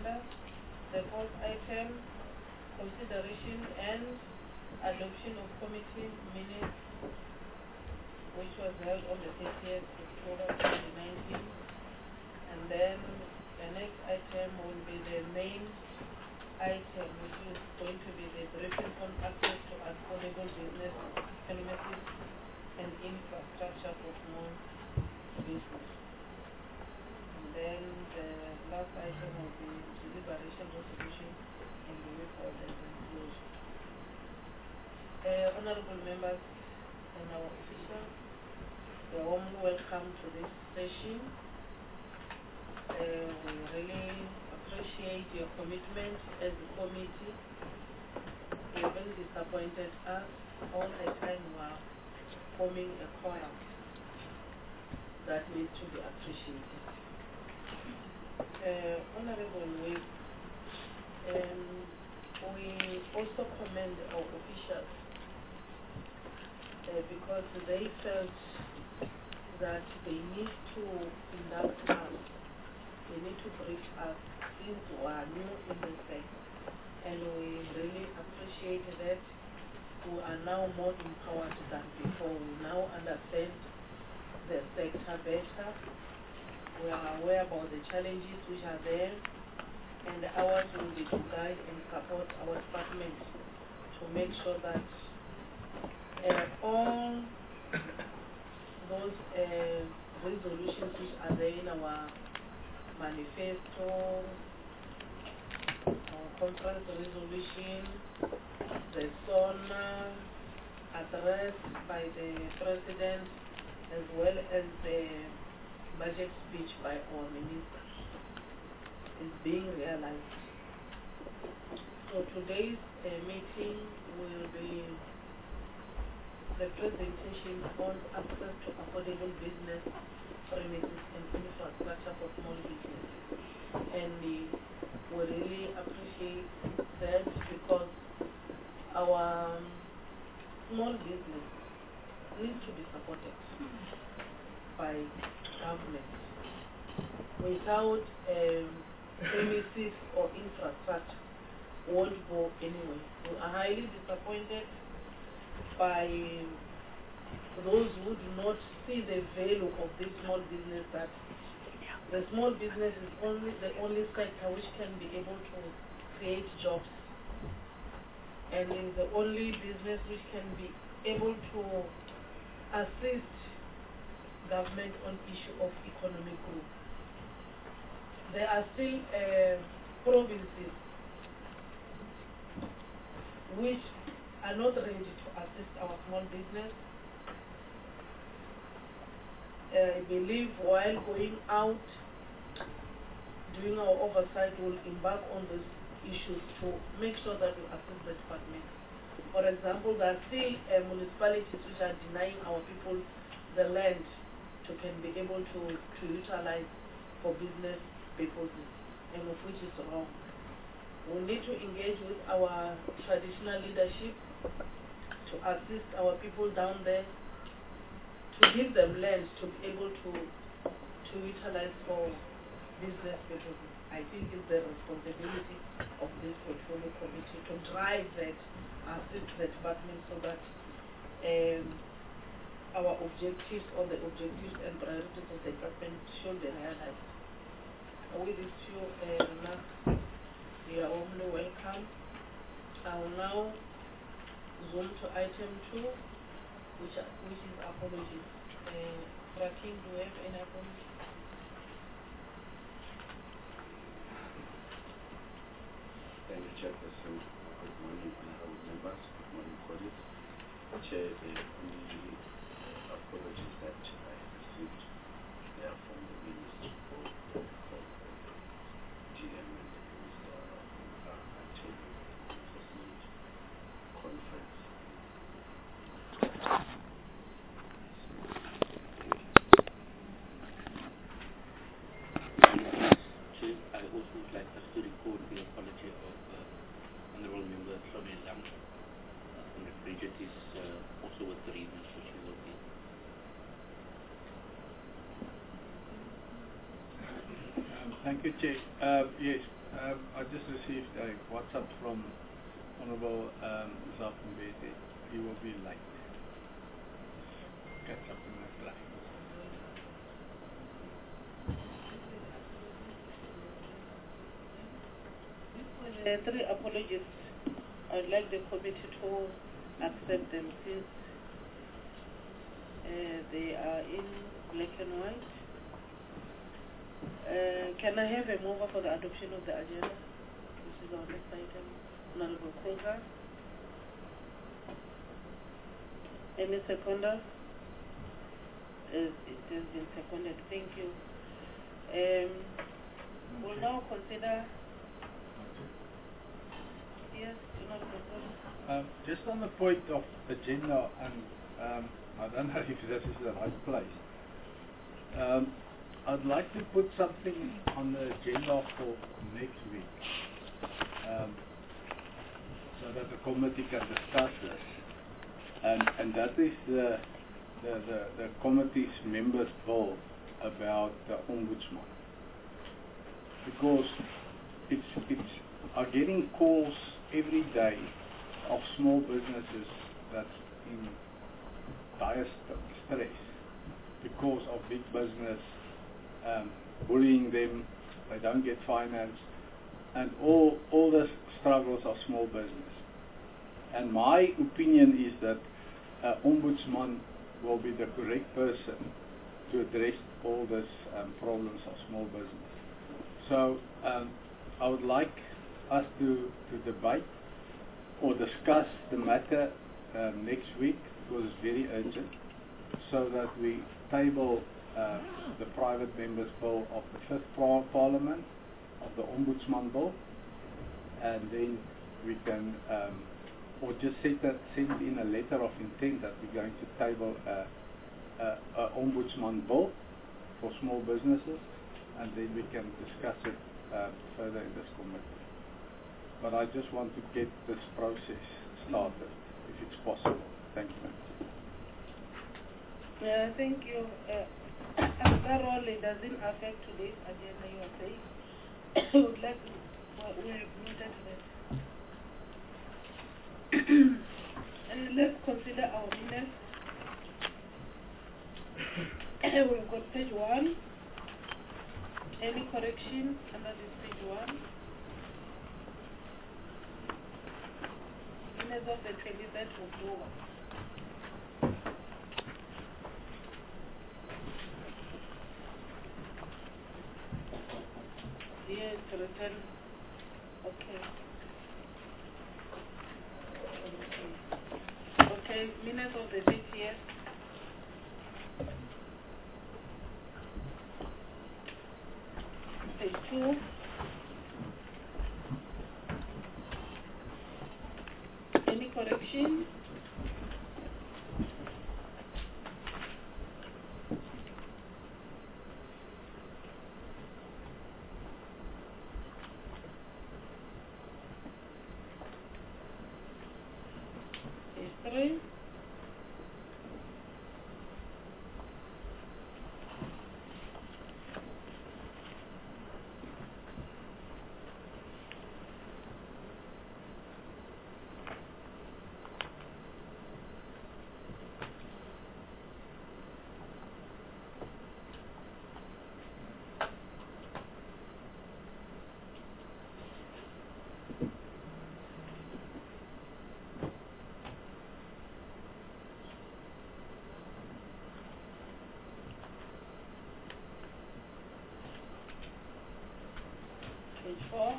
agenda. The fourth item, consideration and adoption of committee minutes, which was held on the 30th October 2019. And then the next item will be the main item, which is going to be the briefing on access to affordable business premises and infrastructure for small business. And then the last item will be deliberation, resolution, and the report and conclusion. Honorable members and our officials, you are warmly welcome to this session. We really appreciate your commitment as a committee. You haven't disappointed us all the time. We are forming a quorum that needs to be appreciated. Honorable Whip, we also commend our officials because they felt that they need to induct us, they need to brief us since we are new in the sector, and we really appreciate that we are now more empowered than before. We now understand the sector better. We are aware about the challenges which are there, and ours will be to guide and support our department to make sure that all those resolutions which are there in our manifesto, our conference resolution, the SONA address by the President, as well as the budget speech by our minister, is being realized. So today's meeting will be the presentation on access to affordable business premises and infrastructure for small businesses. And we really appreciate that because our small business needs to be supported by government. Without premises or infrastructure, won't go anywhere. We are highly disappointed by those who do not see the value of this small business, that the small business is the only sector which can be able to create jobs, and is the only business which can be able to assist government on issue of economic growth. There are still provinces which are not ready to assist our small business. I believe while going out, doing our oversight, we'll embark on these issues to make sure that we assist the department. For example, there are still municipalities which are denying our people the land to can be able to utilize for business purposes, and of which is wrong. We need to engage with our traditional leadership to assist our people down there, to give them land to be able to utilize for business purposes. I think it's the responsibility of this portfolio committee to drive that, assist the department so that our objectives or the objectives and priorities of the department should be realized. With these few remarks, you are warmly welcome. I will now zoom to item 2, which is apologies. Rakim, do we have any apologies? Thank you, Chairperson. Good morning, honorable members. Good morning, colleagues. Chair, the only apologies that I received, they are from the Minister for GM and the Minister attending the conference. Chair, I also would like us to record the apology of Honorable Member Shomil Lam. Honorable Bridget is also with bereavement, so she will be. Thank you, Chair. Yes, I just received a WhatsApp from Honorable Zaf Mbete. He will be late. Catch up in the traffic. Three apologies. I would like the committee to accept them since they are in black and white. Can I have a mover for the adoption of the agenda? This is our next item. Honorable Kruger. Any seconder? It has been seconded. Thank you. We'll now consider. Yes, just on the point of agenda, and I don't know if this is the right place. I'd like to put something on the agenda for next week, so that the committee can discuss this, and that is the committee's members' bill about the ombudsman, because it's are getting calls every day of small businesses that's in dire stress because of big business bullying them, they don't get finance, and all the struggles of small business. And my opinion is that ombudsman will be the correct person to address all these problems of small business. So I would like us to debate or discuss the matter next week, because it's very urgent, so that we table the private members' bill of the 5th Parliament, of the Ombudsman bill, and then we can, or just send in a letter of intent that we're going to table a Ombudsman bill for small businesses, and then we can discuss it further in this committee. But I just want to get this process started, if it's possible. Thank you. Thank you. After all, it doesn't affect today's agenda, you are saying. I would like to, we have noted that. And let's consider our minutes. We've got page 1. Any correction under this page 1? Minutes of the 23rd of October. Yes, written. Okay. Okay, minutes of the 30th. Page 2. Any correction? Page 3. Page 4.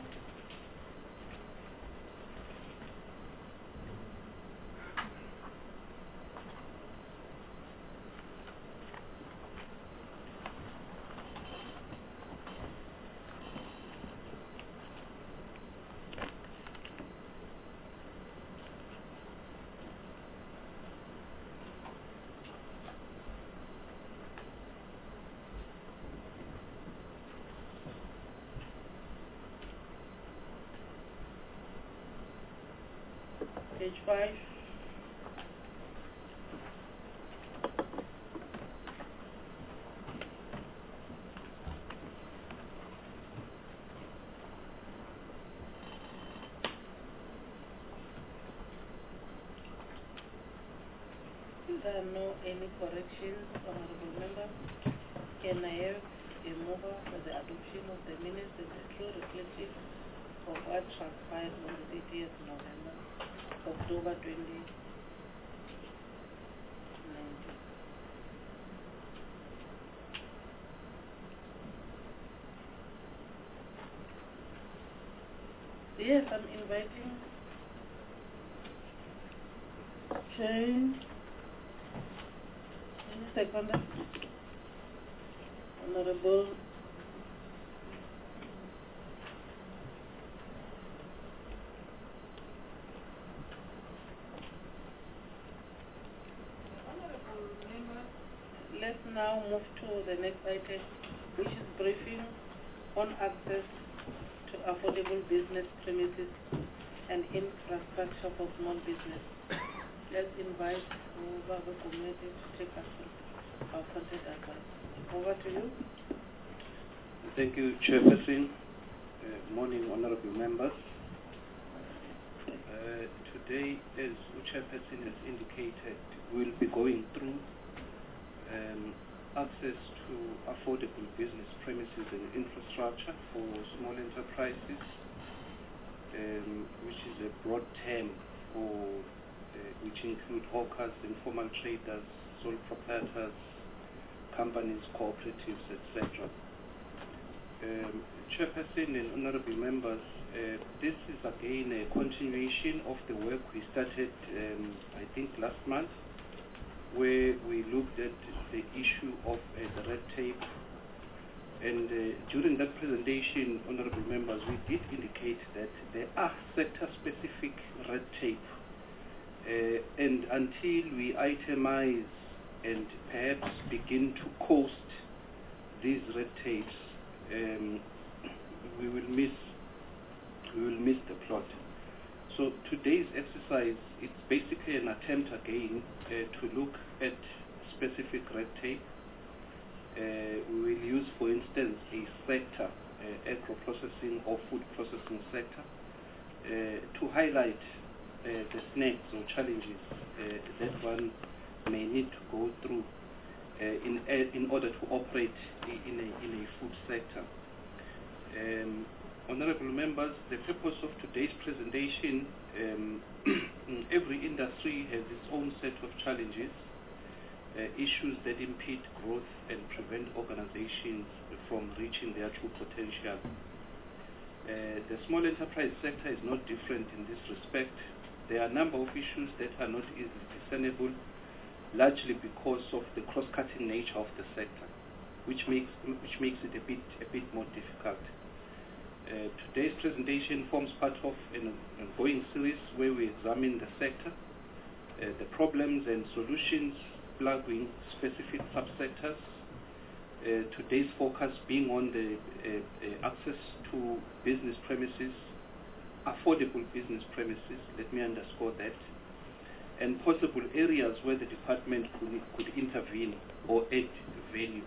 Page 5. there are no any corrections, honorable member, can I have a mover for the adoption of the minutes as a true reflective of what transpired on the 30th October 2019? Yes, I'm inviting Jane. Any seconder? Honorable members, let's now move to the next item, which is briefing on access to affordable business premises and infrastructure for small business. Let's invite Baba Community to take us through our content advice. Over to you. Thank you, Chairperson. Morning, honorable members. Today, as the Chairperson has indicated, we'll be going through access to affordable business premises and infrastructure for small enterprises, which is a broad term for which include hawkers, informal traders, sole proprietors, companies, cooperatives, etc. Chairperson and honorable members, this is again a continuation of the work we started, I think, last month, where we looked at the issue of the red tape. And during that presentation, honorable members, we did indicate that there are sector-specific red tape. And until we itemize and perhaps begin to coast these red tapes, we will miss the plot. So today's exercise, it's basically an attempt again to look at specific red tape. We will use, for instance, a sector, agro-processing or food processing sector, to highlight the snags or challenges that one may need to go through in order to operate in a food sector. Honorable members, the purpose of today's presentation, every industry has its own set of challenges, issues that impede growth and prevent organizations from reaching their true potential. The small enterprise sector is not different in this respect. There are a number of issues that are not easily discernible, largely because of the cross-cutting nature of the sector, which makes it a bit more difficult. Today's presentation forms part of an ongoing series where we examine the sector, the problems and solutions plugging specific subsectors. Today's focus being on the access to business premises, affordable business premises, let me underscore that, and possible areas where the department could intervene or add value.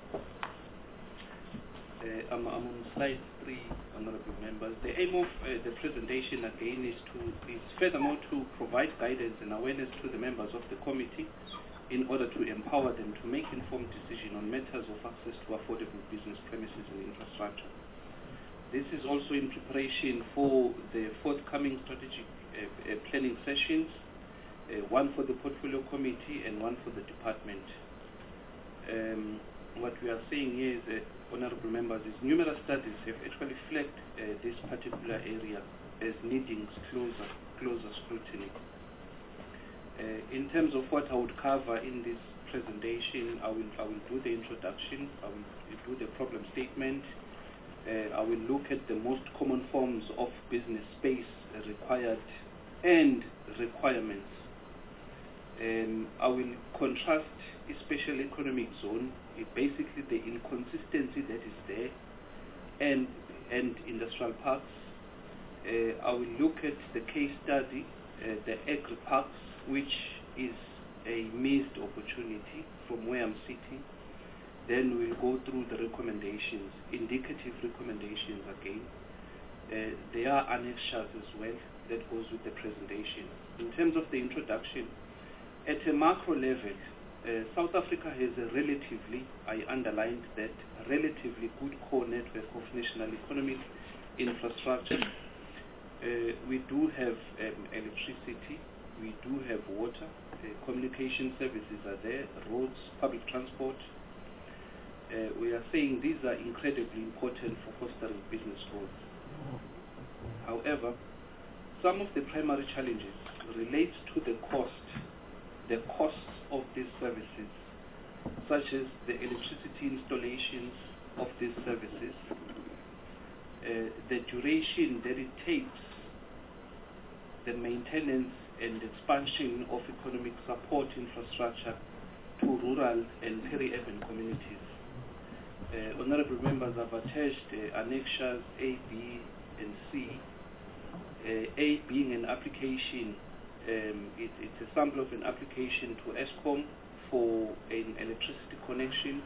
I'm on slide 3, honorable members. The aim of the presentation again is furthermore to provide guidance and awareness to the members of the committee in order to empower them to make informed decisions on matters of access to affordable business premises and infrastructure. This is also in preparation for the forthcoming strategic planning sessions, one for the portfolio committee and one for the department. What we are saying here is, honorable members, is numerous studies have actually flagged this particular area as needing closer scrutiny. In terms of what I would cover in this presentation, I will do the introduction, I will do the problem statement, I will look at the most common forms of business space required and requirements. I will contrast a special economic zone, basically the inconsistency that is there, and industrial parks. I will look at the case study, the agri parks, which is a missed opportunity from where I'm sitting. Then we'll go through the recommendations, indicative recommendations again. There are annexures as well that goes with the presentation. In terms of the introduction, At a macro level, South Africa has a relatively, I underlined that, relatively good core network of national economic infrastructure. We do have electricity, we do have water, communication services are there, roads, public transport. We are saying these are incredibly important for fostering business growth. However, some of the primary challenges relate to the costs of these services, such as the electricity installations of these services, the duration that it takes, the maintenance and expansion of economic support infrastructure to rural and peri-urban communities. Honorable members have attached annexures A, B, and C. A being an application, it's a sample of an application to Eskom for an electricity connection.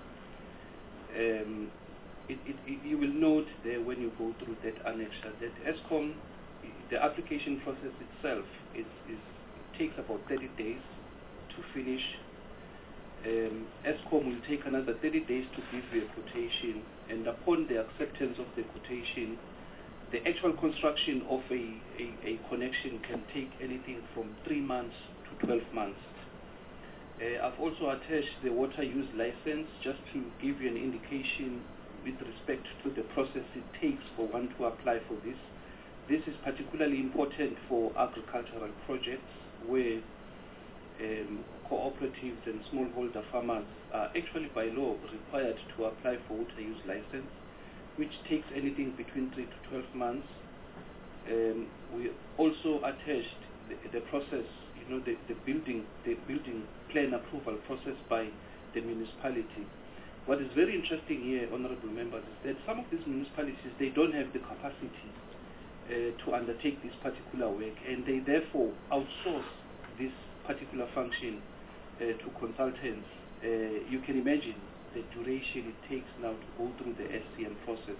You will note there when you go through that annexure that Eskom, the application process itself it takes about 30 days to finish. Eskom will take another 30 days to give you a quotation, and upon the acceptance of the quotation, the actual construction of a connection can take anything from 3 months to 12 months. I've also attached the water use license just to give you an indication with respect to the process it takes for one to apply for this. This is particularly important for agricultural projects where cooperatives and smallholder farmers are actually by law required to apply for water use license, which takes anything between 3 to 12 months. We also attached the process, the building plan approval process by the municipality. What is very interesting here, honorable members, is that some of these municipalities, they don't have the capacity to undertake this particular work, and they therefore outsource this particular function to consultants. You can imagine the duration it takes now to go through the SCM process.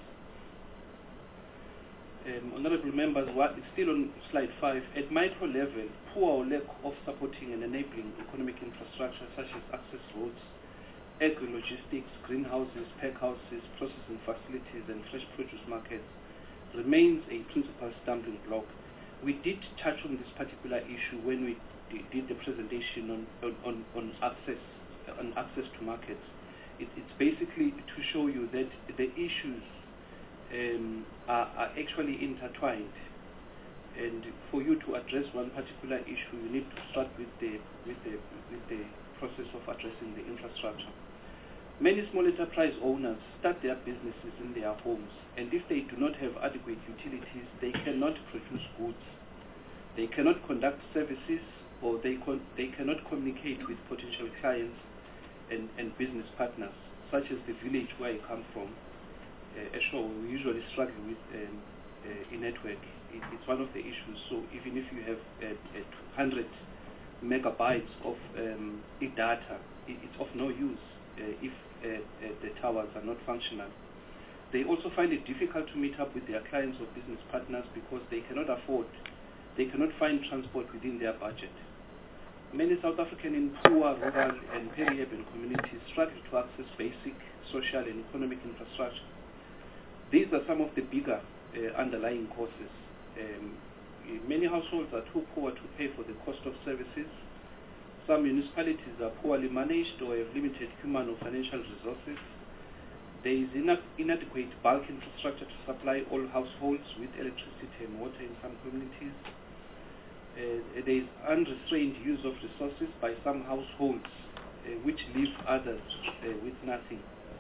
Honorable members, it's still on slide 5. At micro level, poor or lack of supporting and enabling economic infrastructure such as access roads, agri-logistics, greenhouses, packhouses, processing facilities, and fresh produce markets remains a principal stumbling block. We did touch on this particular issue when we did the presentation on access to markets. It's basically to show you that the issues are actually intertwined, and for you to address one particular issue, you need to start with the process of addressing the infrastructure. Many small enterprise owners start their businesses in their homes, and if they do not have adequate utilities, they cannot produce goods, they cannot conduct services, or they cannot communicate with potential clients and business partners, such as the village where I come from. Esho, we usually struggle with a network. It's one of the issues. So even if you have 100 megabytes of data, it's of no use if the towers are not functional. They also find it difficult to meet up with their clients or business partners because they cannot find transport within their budget. Many South African in poor, rural, and peri-urban communities struggle to access basic social and economic infrastructure. These are some of the bigger underlying causes. Many households are too poor to pay for the cost of services. Some municipalities are poorly managed or have limited human or financial resources. There is inadequate bulk infrastructure to supply all households with electricity and water in some communities. There is unrestrained use of resources by some households, which leave others with nothing.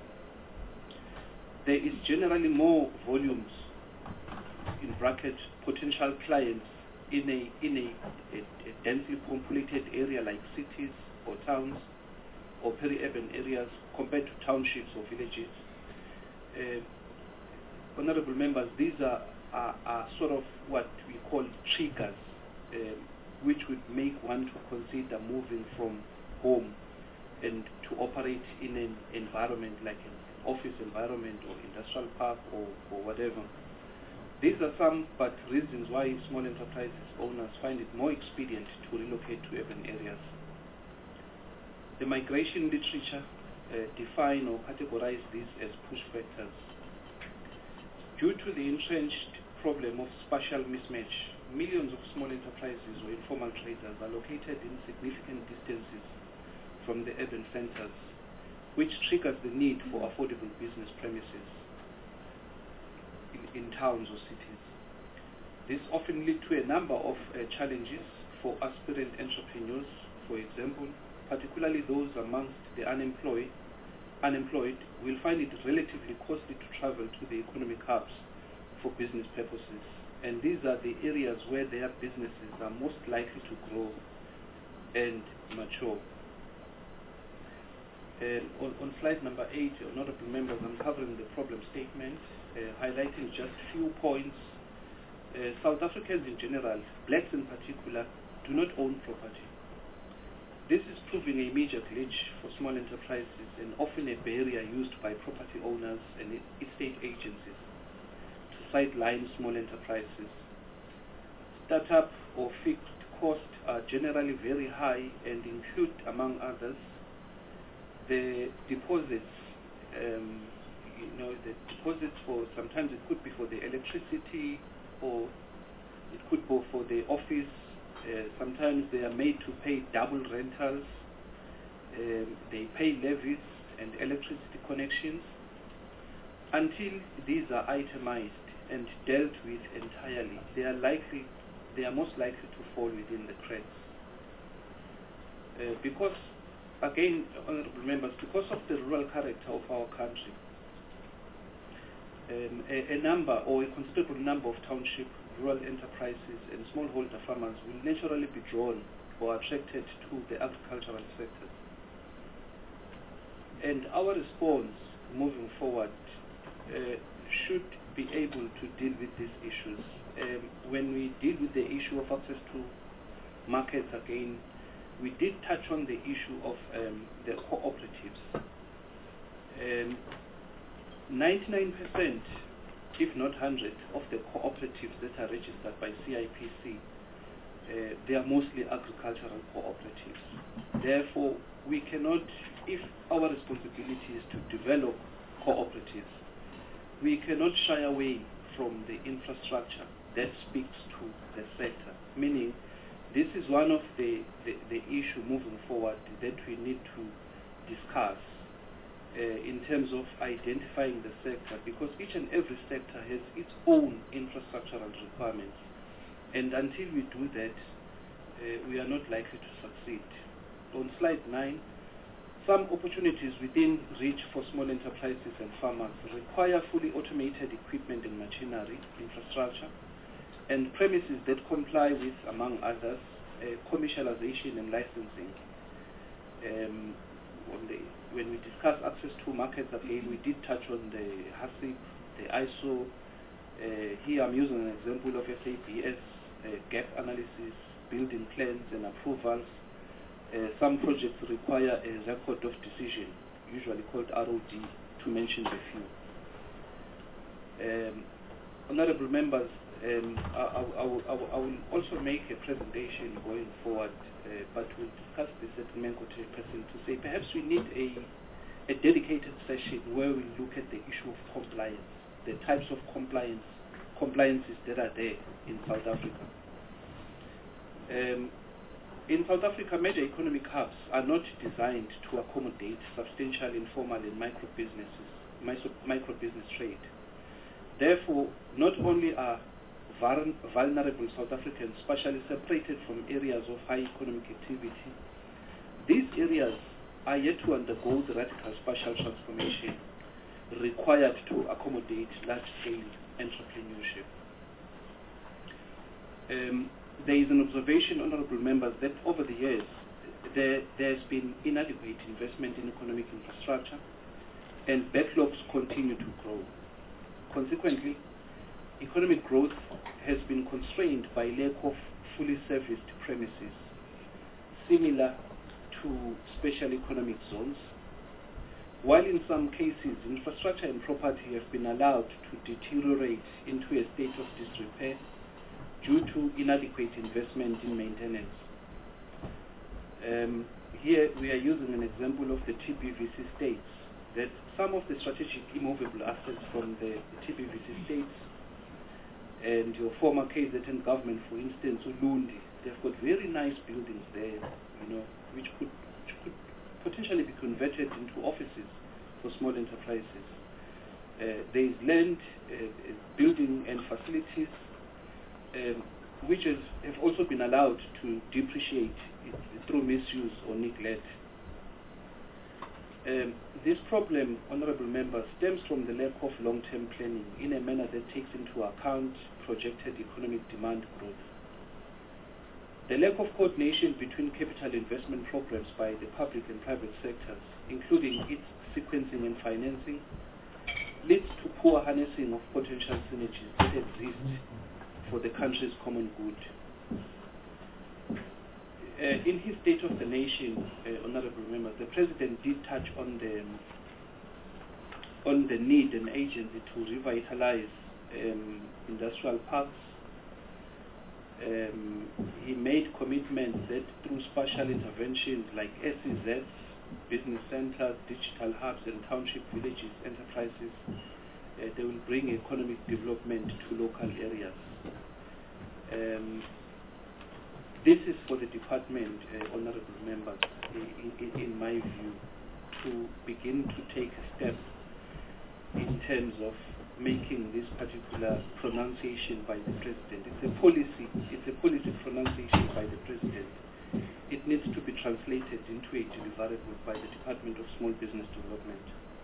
There is generally more volumes, in brackets, potential clients in a densely populated area like cities or towns or peri-urban areas compared to townships or villages. Honorable members, these are sort of what we call triggers, which would make one to consider moving from home and to operate in an environment like an office environment or industrial park or whatever. These are some but reasons why small enterprises owners find it more expedient to relocate to urban areas. The migration literature define or categorize these as push factors. Due to the entrenched problem of spatial mismatch, millions of small enterprises or informal traders are located in significant distances from the urban centers, which triggers the need for affordable business premises in towns or cities. This often leads to a number of challenges for aspirant entrepreneurs. For example, particularly those amongst the unemployed will find it relatively costly to travel to the economic hubs for business purposes, and these are the areas where their businesses are most likely to grow and mature. On slide number 8, honorable members, I'm covering the problem statement, highlighting just few points. South Africans in general, blacks in particular, do not own property. This is proving a major glitch for small enterprises and often a barrier used by property owners and estate agencies to sideline small enterprises. Startup or fixed costs are generally very high and include, among others, the deposits. The deposits for, sometimes it could be for the electricity, or it could be for the office. Sometimes they are made to pay double rentals. They pay levies and electricity connections. Until these are itemized and dealt with entirely, they are most likely to fall within the cracks. Because, again, honorable members, because of the rural character of our country, a number or a considerable number of township rural enterprises and smallholder farmers will naturally be drawn or attracted to the agricultural sector. And our response moving forward should be able to deal with these issues. When we deal with the issue of access to markets again, we did touch on the issue of the cooperatives. 99%, if not 100, of the cooperatives that are registered by CIPC, they are mostly agricultural cooperatives. Therefore, we cannot, if our responsibility is to develop cooperatives, we cannot shy away from the infrastructure that speaks to the sector, meaning this is one of the issue moving forward that we need to discuss in terms of identifying the sector, because each and every sector has its own infrastructural requirements, and until we do that, we are not likely to succeed. On slide 9, some opportunities within reach for small enterprises and farmers require fully automated equipment and machinery infrastructure, and premises that comply with, among others, commercialization and licensing. When we discuss access to markets again, we did touch on the HACCP, the ISO. Here I'm using an example of SABS, gap analysis, building plans and approvals. Some projects require a record of decision, usually called ROD, to mention a few. Honorable members, I will also make a presentation going forward, but we'll discuss this at Menkote present to say perhaps we need a dedicated session where we look at the issue of compliance, the types of compliances that are there in South Africa. In South Africa, major economic hubs are not designed to accommodate substantial informal and micro business trade. Therefore, not only are vulnerable South Africans spatially separated from areas of high economic activity, these areas are yet to undergo the radical spatial transformation required to accommodate large-scale entrepreneurship. There is an observation, honorable members, that over the years there's been inadequate investment in economic infrastructure, and backlogs continue to grow. Consequently, economic growth has been constrained by lack of fully serviced premises, similar to special economic zones, while in some cases infrastructure and property have been allowed to deteriorate into a state of disrepair due to inadequate investment in maintenance. Here we are using an example of the TBVC states, that some of the strategic immovable assets from the TBVC states and your former KZN government, for instance, Ulundi, they've got very nice buildings there, which could potentially be converted into offices for small enterprises. There is land, building and facilities which have also been allowed to depreciate through misuse or neglect. This problem, honorable members, stems from the lack of long-term planning in a manner that takes into account projected economic demand growth. The lack of coordination between capital investment programs by the public and private sectors, including its sequencing and financing, leads to poor harnessing of potential synergies that exist for the country's common good. In his State of the Nation, honorable members, the President did touch on the need and agency to revitalize industrial parks. He made commitments that through special interventions like SEZs, business centers, digital hubs and township villages enterprises, they will bring economic development to local areas. This is for the department, honorable members, in my view, to begin to take a step in terms of making this particular pronunciation by the President. It's a policy pronunciation by the President. It needs to be translated into a deliverable by the Department of Small Business Development.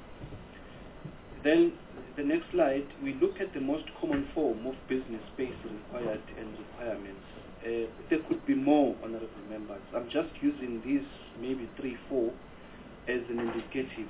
Then, the next slide, we look at the most common form of business space required and requirements. There could be more, honorable members. I'm just using these maybe 3-4 as an indicative.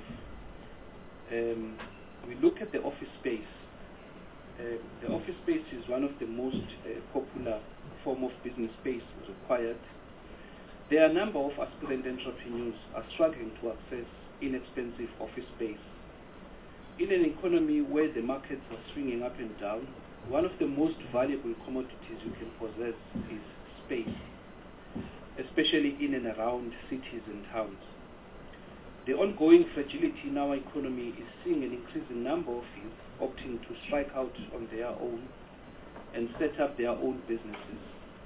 We look at the office space. The office space is one of the most popular form of business space required. There are a number of aspirant entrepreneurs are struggling to access inexpensive office space. In an economy where the markets are swinging up and down, one of the most valuable commodities you can possess is space, especially in and around cities and towns. The ongoing fragility in our economy is seeing an increasing number of youth opting to strike out on their own and set up their own businesses,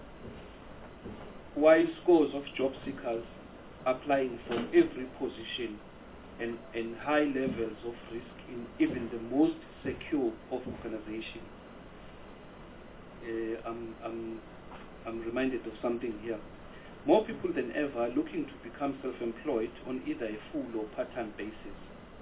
while scores of job seekers applying for every position and high levels of risk in even the most secure of organizations. I'm reminded of something here. More people than ever are looking to become self-employed on either a full or part-time basis.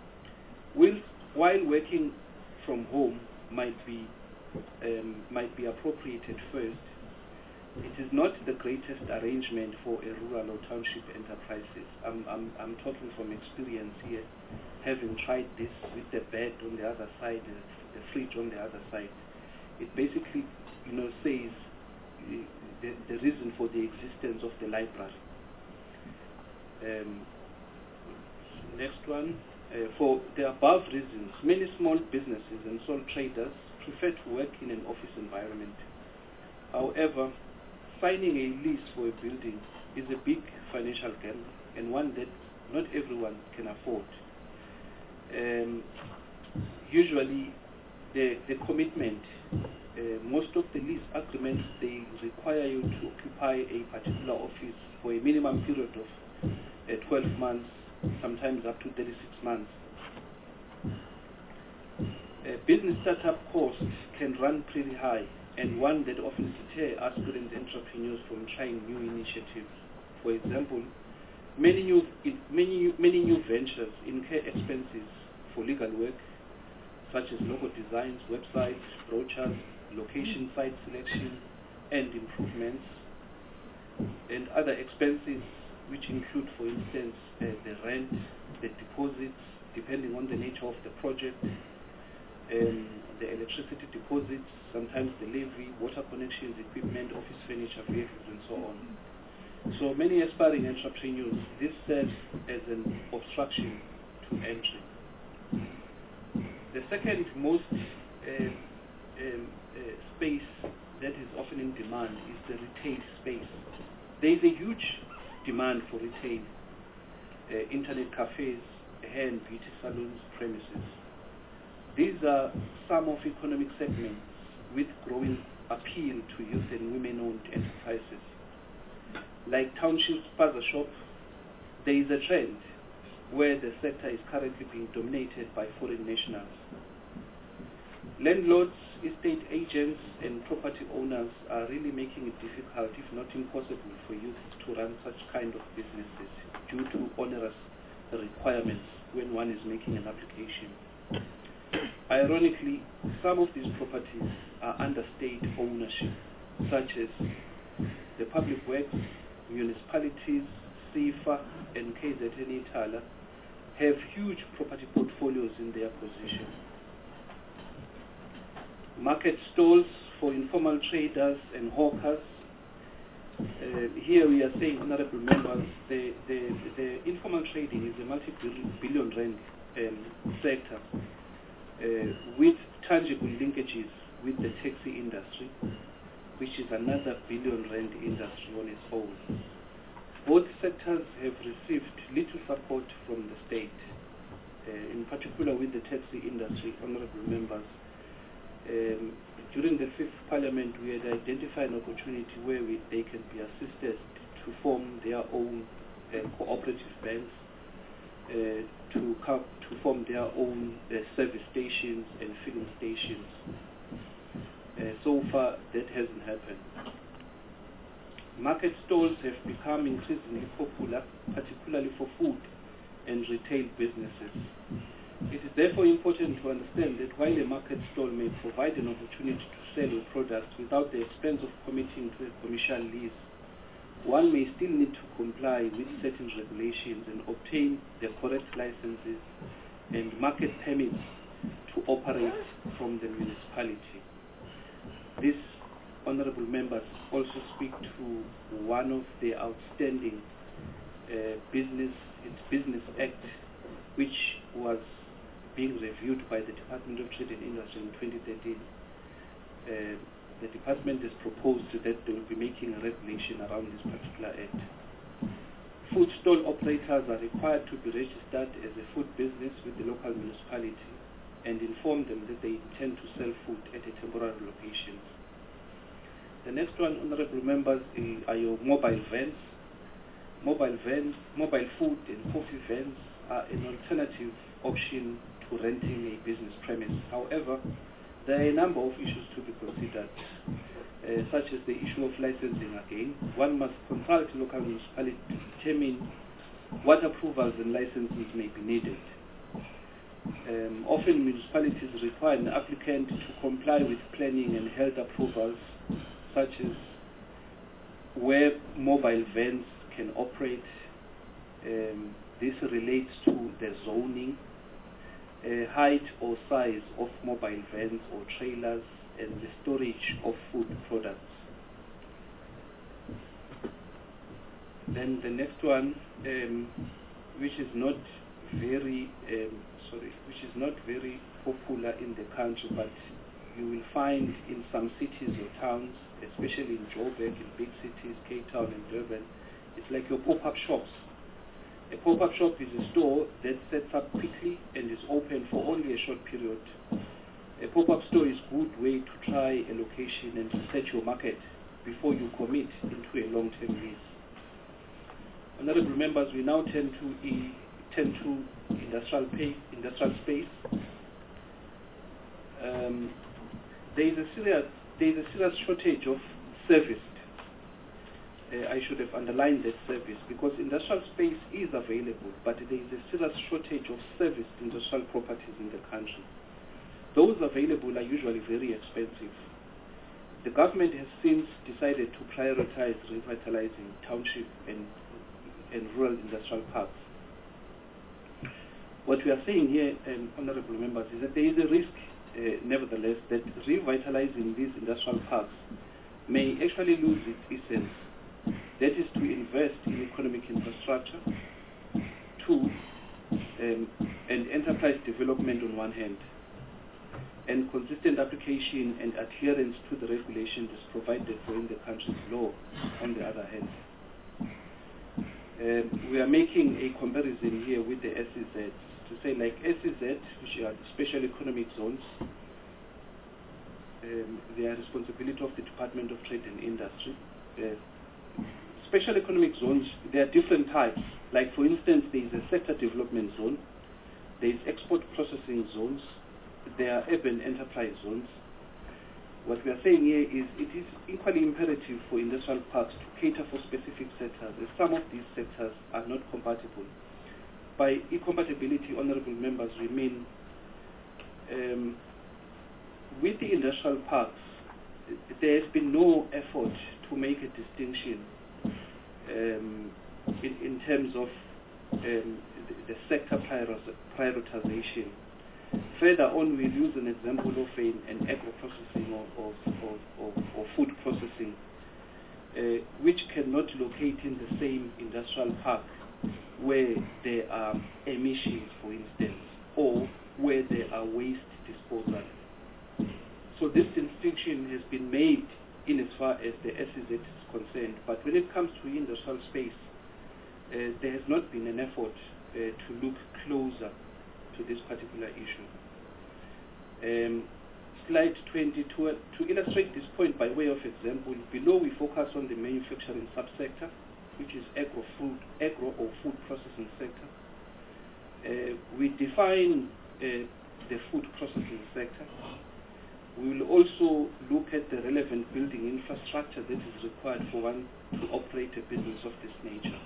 While working from home might be appropriate at first, it is not the greatest arrangement for a rural or township enterprises. I'm talking from experience here, having tried this with the bed on the other side, the fridge on the other side. It basically, says the reason for the existence of the library. Next one. For the above reasons, many small businesses and sole traders prefer to work in an office environment. However, signing a lease for a building is a big financial gamble and one that not everyone can afford. Usually, the commitment, most of the lease agreements, they require you to occupy a particular office for a minimum period of 12 months, sometimes up to 36 months. Business startup costs can run pretty high, and one that often deter aspirant entrepreneurs from trying new initiatives. For example, many new ventures incur expenses for legal work, such as logo designs, websites, brochures, location site selection, and improvements, and other expenses which include, for instance, the rent, the deposits, depending on the nature of the project, the electricity deposits, sometimes the levy, water connections, equipment, office furniture, vehicles, and so on. So many aspiring entrepreneurs, this serves as an obstruction to entry. The second most space that is often in demand is the retail space. There is a huge demand for retail, internet cafes, hair and beauty salons, premises. These are some of economic segments with growing appeal to youth and women-owned enterprises. Like Township Spaza Shop, there is a trend where the sector is currently being dominated by foreign nationals. Landlords, estate agents, and property owners are really making it difficult, if not impossible, for youth to run such kind of businesses due to onerous requirements when one is making an application. Ironically, some of these properties are under state ownership, such as the Public Works, municipalities, SIFA, and KZN Itala have huge property portfolios in their possession. Market stalls for informal traders and hawkers. Here we are saying, honorable members, the informal trading is a multi-billion rand sector with tangible linkages with the taxi industry, which is another billion rand industry on its own. Both sectors have received little support from the state, in particular with the taxi industry, honorable members. During the 5th Parliament, we had identified an opportunity where they can be assisted to form their own cooperative banks, to form their own service stations and filling stations. So far, that hasn't happened. Market stalls have become increasingly popular, particularly for food and retail businesses. It is therefore important to understand that while a market stall may provide an opportunity to sell your products without the expense of committing to a commercial lease, one may still need to comply with certain regulations and obtain the correct licenses and market permits to operate from the municipality. These honorable members also speak to one of the outstanding Business Act, which was being reviewed by the Department of Trade and Industry in 2013. The department has proposed that they will be making a regulation around this particular act. Food stall operators are required to be registered as a food business with the local municipality and inform them that they intend to sell food at a temporary location. The next one, honorable members, are your mobile vans. Mobile food and coffee vans are an alternative option to renting a business premise. However, there are a number of issues to be considered, such as the issue of licensing again. One must consult local municipality to determine what approvals and licenses may be needed. Often municipalities require an applicant to comply with planning and health approvals, such as where mobile vans can operate. This relates to the zoning, height or size of mobile vans or trailers, and the storage of food products. Then the next one, which is not very popular in the country, but you will find in some cities or towns, especially in Joburg, in big cities, Cape Town and Durban, it's like your pop-up shops. A pop-up shop is a store that sets up quickly and is open for only a short period. A pop-up store is a good way to try a location and to set your market before you commit into a long-term lease. Honorable members, we now turn to industrial space. There is a serious shortage of service. I should have underlined that service, because industrial space is available, but there is a serious shortage of serviced industrial properties in the country. Those available are usually very expensive. The government has since decided to prioritize revitalizing township and rural industrial parks. What we are saying here, honorable members, is that there is a risk, nevertheless, that revitalizing these industrial parks may actually lose its essence. That is to invest in economic infrastructure, and enterprise development on one hand, and consistent application and adherence to the regulations provided for in the country's law on the other hand. We are making a comparison here with the SEZ to say like SEZ, which are special economic zones, they are responsibility of the Department of Trade and Industry. Special economic zones, there are different types. Like for instance, there is a sector development zone, there is export processing zones, there are urban enterprise zones. What we are saying here is it is equally imperative for industrial parks to cater for specific sectors, as some of these sectors are not compatible. By incompatibility, honorable members, we mean with the industrial parks, there has been no effort to make a distinction in terms of the sector prioritization. Further on, we'll use an example of an agro-processing or food processing, which cannot locate in the same industrial park where there are emissions, for instance, or where there are waste disposal. So this distinction has been made in as far as the SEZ is concerned, but when it comes to industrial space, there has not been an effort to look closer to this particular issue. Slide 20, to illustrate this point by way of example, below we focus on the manufacturing subsector, which is agro or food processing sector. We define the food processing sector. We will also look at the relevant building infrastructure that is required for one to operate a business of this nature.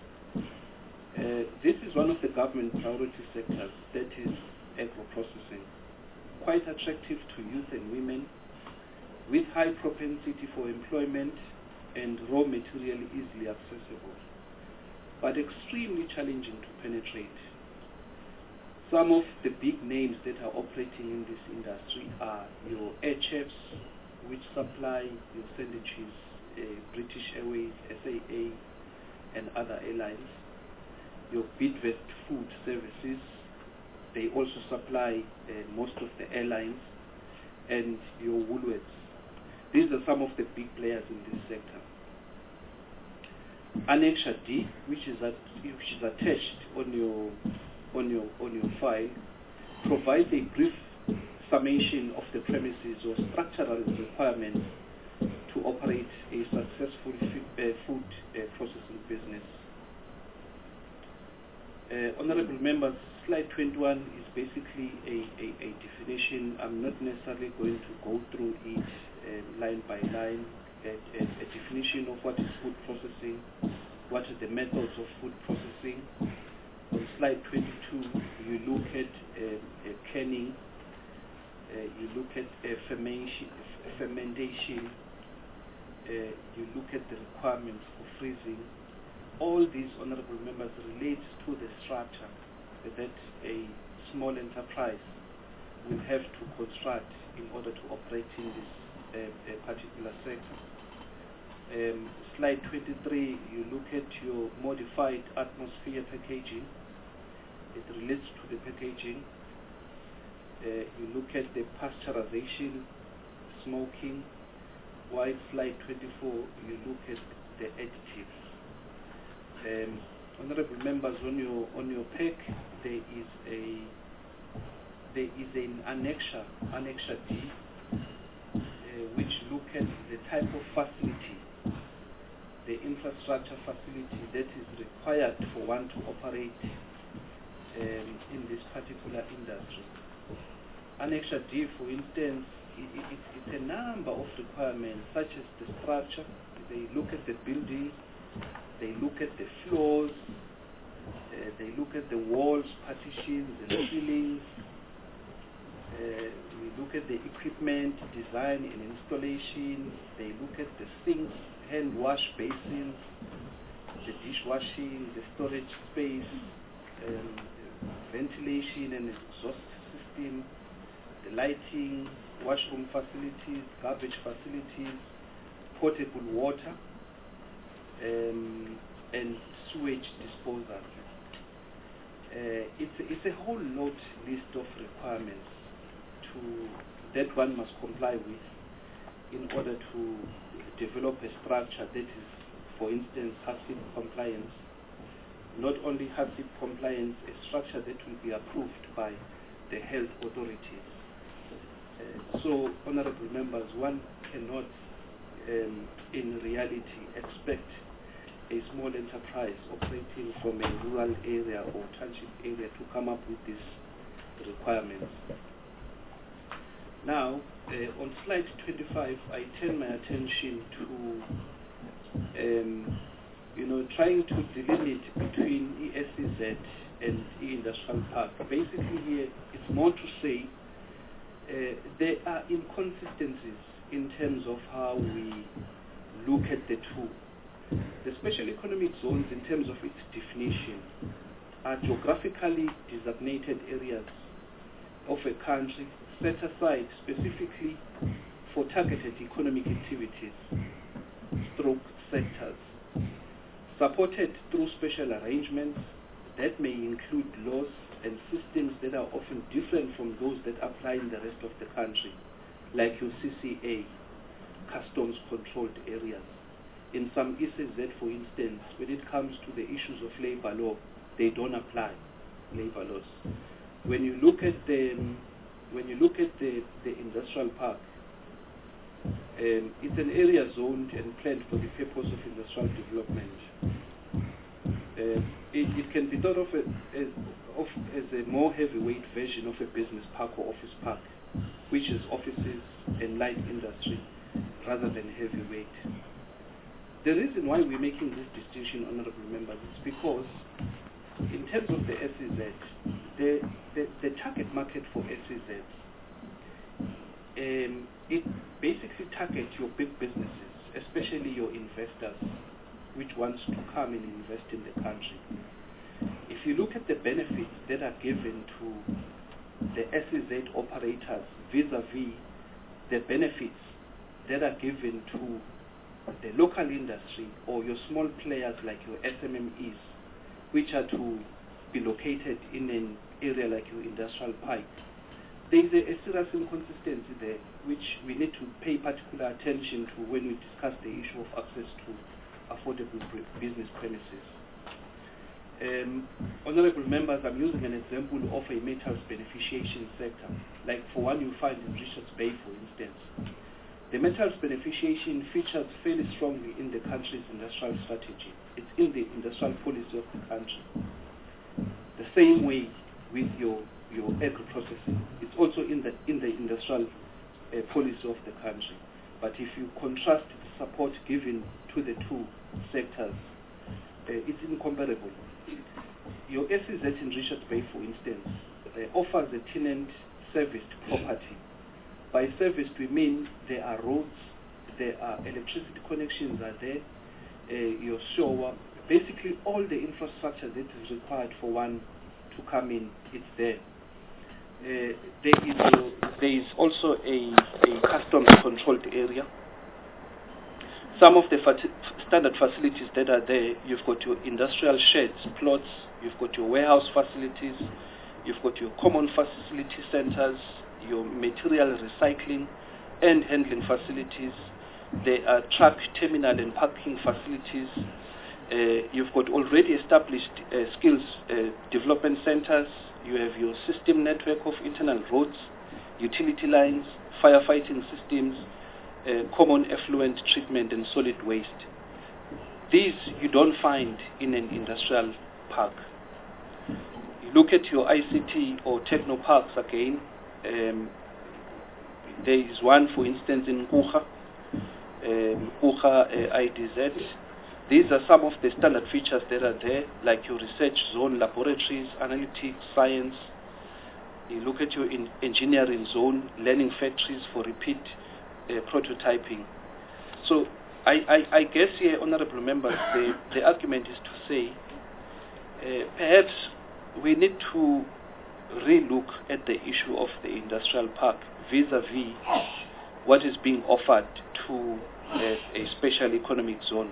This is one of the government priority sectors, that is agro-processing. Quite attractive to youth and women, with high propensity for employment and raw material easily accessible, but extremely challenging to penetrate. Some of the big names that are operating in this industry are your air chefs, which supply your sandwiches, British Airways, SAA, and other airlines. Your Bidvest Food Services, they also supply most of the airlines, and your Woolworths. These are some of the big players in this sector. Annexure D, which is attached on your file, provides a brief summation of the premises or structural requirements to operate a successful food processing business. Honorable members, slide 21 is basically a definition. I'm not necessarily going to go through it line by line. A definition of what is food processing, what are the methods of food processing. On slide 22, you look at canning, you look at fermentation, you look at the requirements for freezing. All these, honorable members, relates to the structure that a small enterprise will have to construct in order to operate in this particular sector. Slide 23, you look at your modified atmosphere packaging. It relates to the packaging. You look at the pasteurization, smoking. While slide 24, you look at the additives. Honorable members, on your pack, there is an annexure D, which look at the type of facility, the infrastructure facility that is required for one to operate in this particular industry. Annexure D, for instance, it's a number of requirements, such as the structure. They look at the building, they look at the floors, they look at the walls, partitions, and ceilings. We look at the equipment, design and installation. They look at the sinks, hand wash basins, the dishwashing, the storage space, ventilation and exhaust system, the lighting, washroom facilities, garbage facilities, potable water, and sewage disposal. It's a whole lot list of requirements that one must comply with in order to develop a structure that is, for instance, HACCP compliance not only HACCP compliance, a structure that will be approved by the health authorities. So, honorable members, one cannot in reality expect a small enterprise operating from a rural area or township area to come up with these requirements. Now, on slide 25, I turn my attention to, trying to delimit between ESEZ and E-Industrial Park. Basically here, it's more to say there are inconsistencies in terms of how we look at the two. The special economic zones, in terms of its definition, are geographically designated areas of a country set aside specifically for targeted economic activities, stroke sectors, supported through special arrangements that may include laws and systems that are often different from those that apply in the rest of the country, like your CCA, customs controlled areas. In some ECZ, for instance, when it comes to the issues of labor law, they don't apply labor laws. When you look at the industrial park, it's an area zoned and planned for the purpose of industrial development. It can be thought of as a more heavyweight version of a business park or office park, which is offices and light industry rather than heavyweight. The reason why we're making this distinction, honorable members, is because in terms of the SEZ, the target market for SEZ, it basically targets your big businesses, especially your investors, which wants to come and invest in the country. If you look at the benefits that are given to the SEZ operators vis-a-vis the benefits that are given to the local industry or your small players like your SMMEs, which are to be located in an area like your industrial park, there is a serious inconsistency there, which we need to pay particular attention to when we discuss the issue of access to affordable business premises. Honorable members, I'm using an example of a metals beneficiation sector. Like for one you find in Richards Bay, for instance. The metals beneficiation features fairly strongly in the country's industrial strategy. It's in the industrial policy of the country. The same way with your agro-processing. It's also in the industrial policy of the country. But if you contrast the support given to the two sectors, it's incomparable. Your SEZ in Richards Bay, for instance, offers a tenant-serviced property. By serviced, we mean there are roads, there are electricity connections are there, your shower, basically all the infrastructure that is required for one to come in, it's there. There is also a customs controlled area. Some of the standard facilities that are there, you've got your industrial sheds, plots, you've got your warehouse facilities, you've got your common facility centers, your material recycling and handling facilities. There are truck terminal and parking facilities. You've got already established skills development centers. You have your system network of internal roads, utility lines, firefighting systems, common effluent treatment and solid waste. These you don't find in an industrial park. You look at your ICT or techno parks again. There is one, for instance, in Kucha IDZ. These are some of the standard features that are there, like your research zone, laboratories, analytics, science. You look at your engineering zone, learning factories for repeat prototyping. So I guess here, honorable members, the argument is to say perhaps we need to relook at the issue of the industrial park vis-a-vis what is being offered to a special economic zone.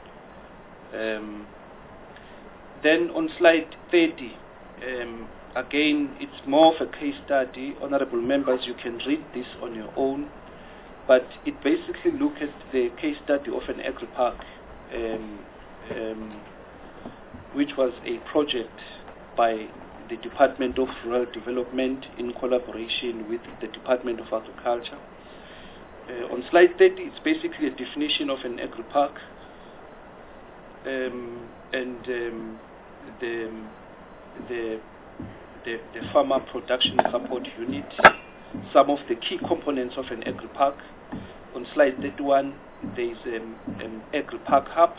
Then on slide 30, again, it's more of a case study. Honorable members, you can read this on your own, but it basically looks at the case study of an agri-park which was a project by the Department of Rural Development in collaboration with the Department of Agriculture. On slide 30, it's basically a definition of an agri-park, and the farmer production support unit, some of the key components of an agri-park. On slide 31, there is an agri-park hub.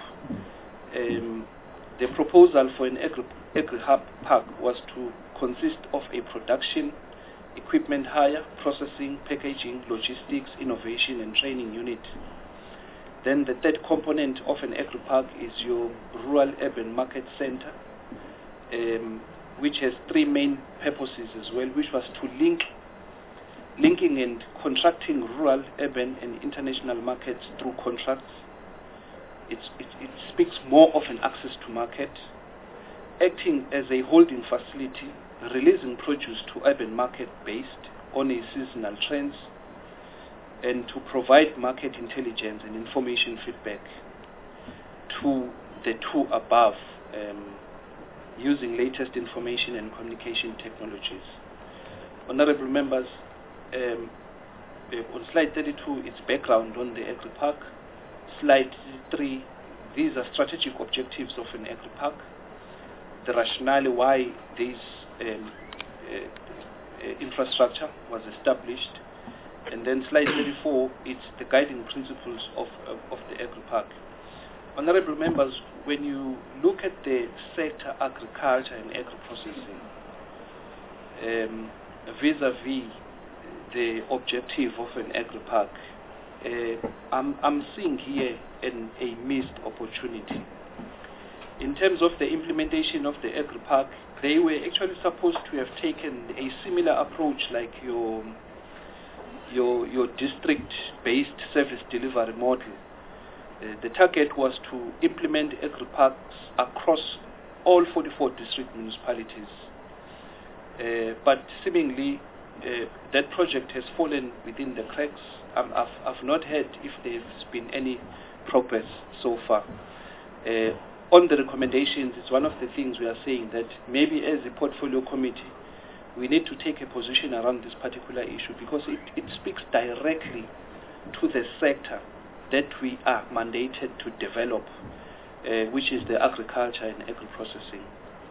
The proposal for an agri-hub park was to consist of a production, equipment hire, processing, packaging, logistics, innovation, and training unit. Then the third component of an agri-park is your rural urban market center, which has three main purposes as well, which was to linking and contracting rural, urban, and international markets through contracts. It speaks more of an access to market, acting as a holding facility, releasing produce to urban market based on a seasonal trends, and to provide market intelligence and information feedback to the two above, using latest information and communication technologies. Honorable members, on slide 32, it's background on the agri-park. Slide 3, these are strategic objectives of an agri-park, the rationale why this infrastructure was established, and then slide 34, it's the guiding principles of the agri-park. Honorable members, when you look at the sector agriculture and agri-processing, vis-a-vis the objective of an agri-park, I'm seeing here a missed opportunity. In terms of the implementation of the agri-park, they were actually supposed to have taken a similar approach like your district-based service delivery model. The target was to implement agri-parks across all 44 district municipalities. But seemingly, that project has fallen within the cracks. I've not heard if there's been any progress so far. On the recommendations, it's one of the things we are saying that maybe as a portfolio committee, we need to take a position around this particular issue because it speaks directly to the sector that we are mandated to develop, which is the agriculture and agri-processing.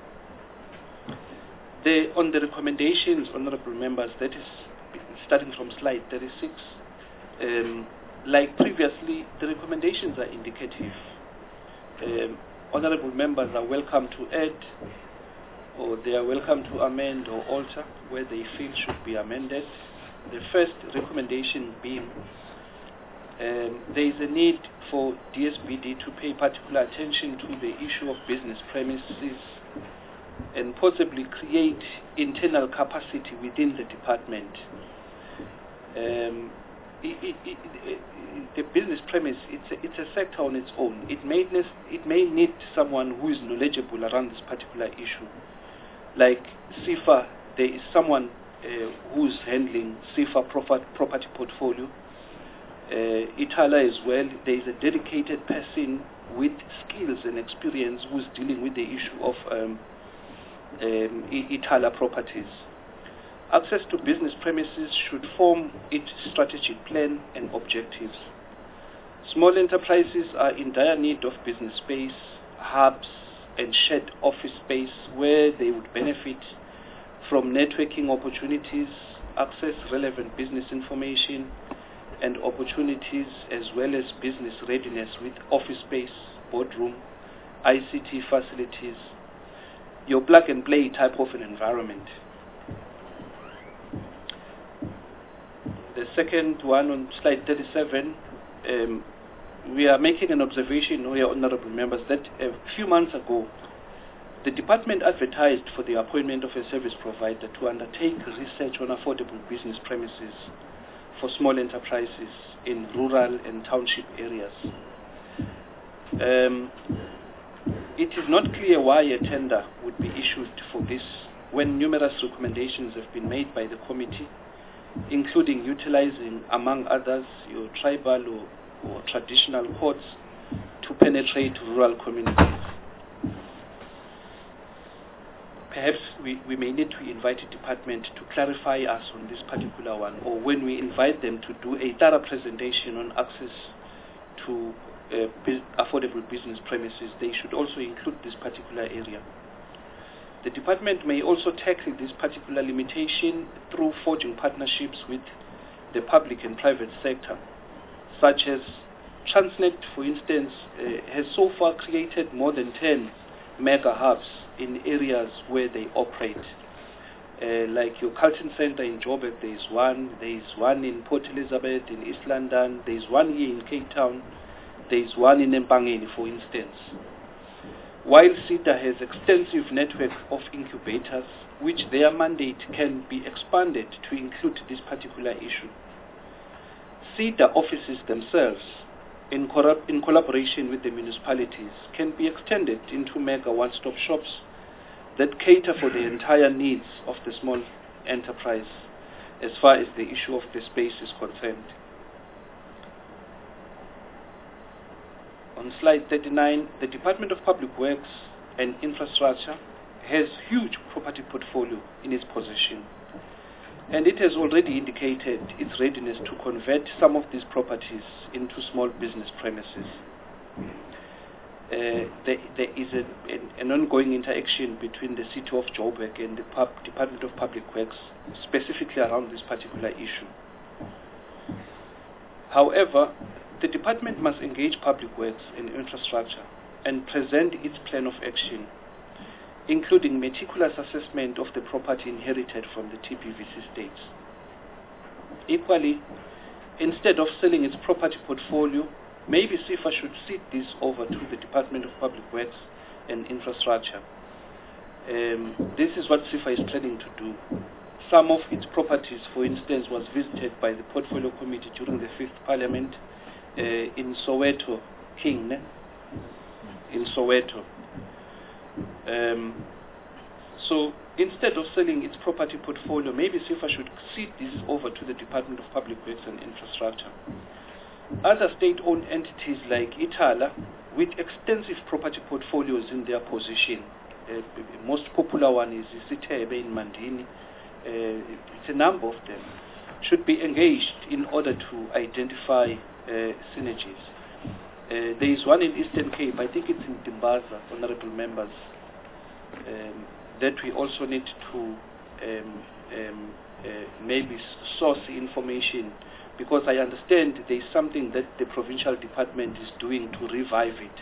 On the recommendations, honorable members, that is starting from slide 36, like previously, the recommendations are indicative. Honorable members are welcome to add, or they are welcome to amend or alter where they feel should be amended. The first recommendation being there is a need for DSBD to pay particular attention to the issue of business premises and possibly create internal capacity within the department. The business premise, it's a sector on its own. It may need someone who is knowledgeable around this particular issue. Like CIFA, there is someone who's handling CIFA property portfolio. Itala as well, there is a dedicated person with skills and experience who's dealing with the issue of Itala properties. Access to business premises should form its strategic plan and objectives. Small enterprises are in dire need of business space, hubs, and shared office space where they would benefit from networking opportunities, access relevant business information and opportunities, as well as business readiness with office space, boardroom, ICT facilities, your plug-and-play type of an environment. The second one on slide 37, we are making an observation here, honorable members, that a few months ago, the department advertised for the appointment of a service provider to undertake research on affordable business premises for small enterprises in rural and township areas. It is not clear why a tender would be issued for this when numerous recommendations have been made by the committee, including utilizing, among others, your tribal or traditional courts to penetrate rural communities. perhaps we may need to invite a department to clarify us on this particular one, or when we invite them to do a thorough presentation on access to affordable business premises, they should also include this particular area. The department may also tackle this particular limitation through forging partnerships with the public and private sector, such as Transnet, for instance, has so far created more than 10 mega hubs in areas where they operate. Like your Carlton Center in Joburg, there is one in Port Elizabeth, in East London, there is one here in Cape Town, there is one in Mpangeni, for instance. While SEDA has extensive network of incubators, which their mandate can be expanded to include this particular issue. SEDA offices themselves, in collaboration with the municipalities, can be extended into mega one-stop shops that cater for the entire needs of the small enterprise as far as the issue of the space is concerned. On slide 39, the Department of Public Works and Infrastructure has huge property portfolio in its possession, and it has already indicated its readiness to convert some of these properties into small business premises. There is an ongoing interaction between the City of Joburg and the Department of Public Works, specifically around this particular issue. However, the department must engage Public Works and Infrastructure and present its plan of action, including meticulous assessment of the property inherited from the TPVC states. Equally, instead of selling its property portfolio, maybe CIFA should cede this over to the Department of Public Works and Infrastructure. This is what CIFA is planning to do. Some of its properties, for instance, was visited by the Portfolio Committee during the 5th Parliament in Soweto, in Soweto. So instead of selling its property portfolio, maybe CIFA should cede this over to the Department of Public Works and Infrastructure. Other state-owned entities like Itala, with extensive property portfolios in their possession, the most popular one is Isithebe in Mandini, it's a number of them, should be engaged in order to identify synergies. There is one in Eastern Cape, I think it's in Dimbaza, honorable members, that we also need to maybe source information, because I understand there is something that the provincial department is doing to revive it.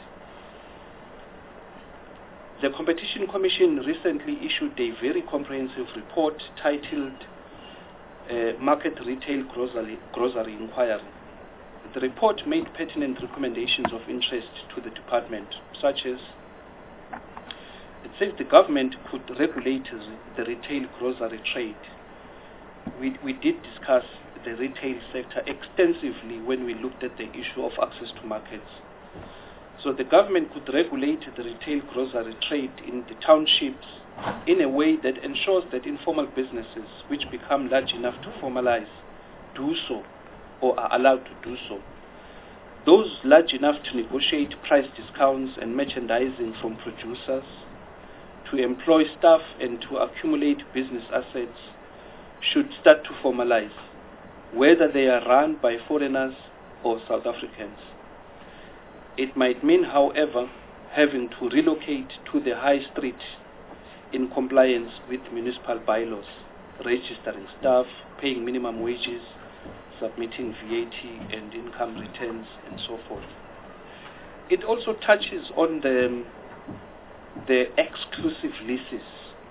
The Competition Commission recently issued a very comprehensive report titled Market Retail Grocery Inquiry. The report made pertinent recommendations of interest to the department, such as it says the government could regulate the retail grocery trade. We did discuss the retail sector extensively when we looked at the issue of access to markets. So the government could regulate the retail grocery trade in the townships in a way that ensures that informal businesses which become large enough to formalize do so, or are allowed to do so. Those large enough to negotiate price discounts and merchandising from producers, to employ staff and to accumulate business assets should start to formalize, whether they are run by foreigners or South Africans. It might mean, however, having to relocate to the high street in compliance with municipal bylaws, registering staff, paying minimum wages, submitting VAT and income returns, and so forth. It also touches on the exclusive leases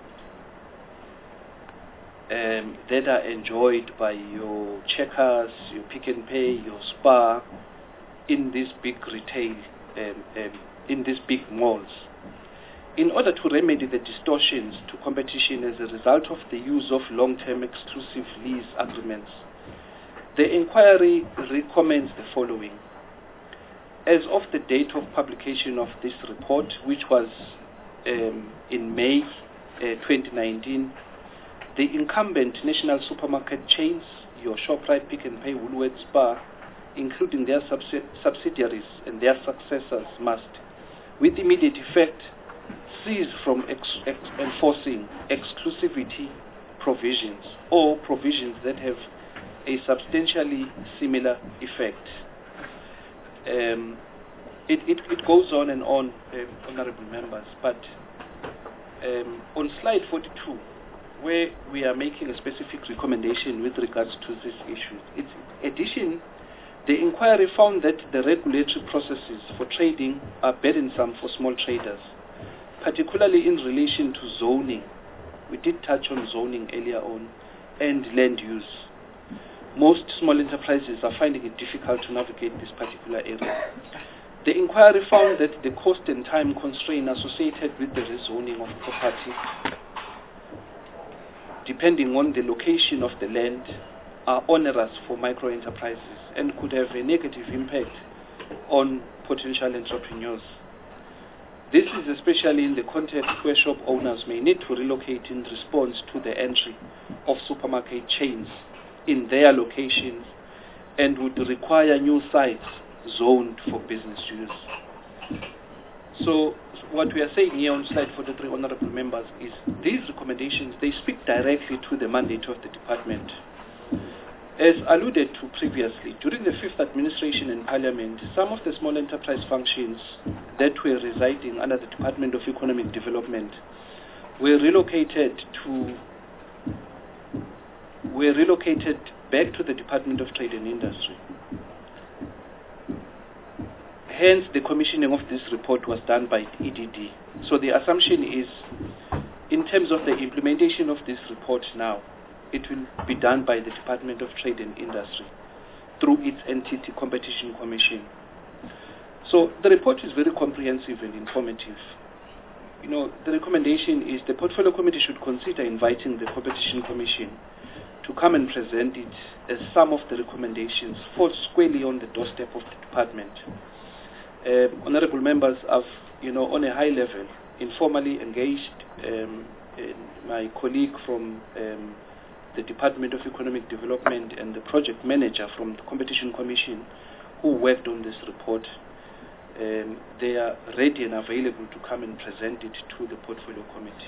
that are enjoyed by your Checkers, your Pick n Pay, your Spar in these big retail, in these big malls. In order to remedy the distortions to competition as a result of the use of long-term exclusive lease agreements, the inquiry recommends the following. As of the date of publication of this report, which was in May 2019, the incumbent national supermarket chains, your Shoprite, Pick n Pay, Woolworths, Spar, including their subsidiaries and their successors, must, with immediate effect, cease from enforcing exclusivity provisions or provisions that have a substantially similar effect. It goes on and on, honorable members, but on slide 42, where we are making a specific recommendation with regards to this issue, in addition, the inquiry found that the regulatory processes for trading are burdensome for small traders, particularly in relation to zoning. We did touch on zoning earlier on, and land use. Most small enterprises are finding it difficult to navigate this particular area. The inquiry found that the cost and time constraint associated with the rezoning of property, depending on the location of the land, are onerous for micro enterprises and could have a negative impact on potential entrepreneurs. This is especially in the context where shop owners may need to relocate in response to the entry of supermarket chains in their locations and would require new sites zoned for business use. So what we are saying here on slide 43, honorable members, is these recommendations, they speak directly to the mandate of the department. As alluded to previously, during the 5th administration in Parliament, some of the small enterprise functions that were residing under the Department of Economic Development were relocated back to the Department of Trade and Industry. Hence, the commissioning of this report was done by EDD. So the assumption is, in terms of the implementation of this report now, it will be done by the Department of Trade and Industry through its entity, Competition Commission. So the report is very comprehensive and informative. You know, the recommendation is the Portfolio Committee should consider inviting the Competition Commission to come and present it as some of the recommendations fall squarely on the doorstep of the department. Honorable members have, on a high level, informally engaged my colleague from the Department of Economic Development and the project manager from the Competition Commission who worked on this report. They are ready and available to come and present it to the Portfolio Committee.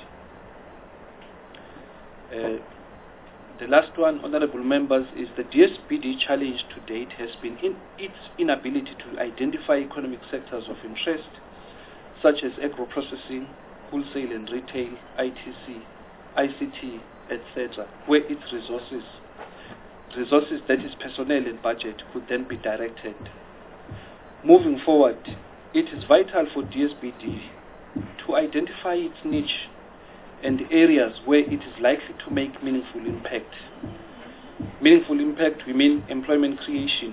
The last one, honorable members, is the DSBD challenge to date has been its inability to identify economic sectors of interest, such as agro-processing, wholesale and retail, ITC, ICT, etc., where its resources that is personnel and budget could then be directed. Moving forward, it is vital for DSBD to identify its niche and areas where it is likely to make meaningful impact. Meaningful impact, we mean employment creation.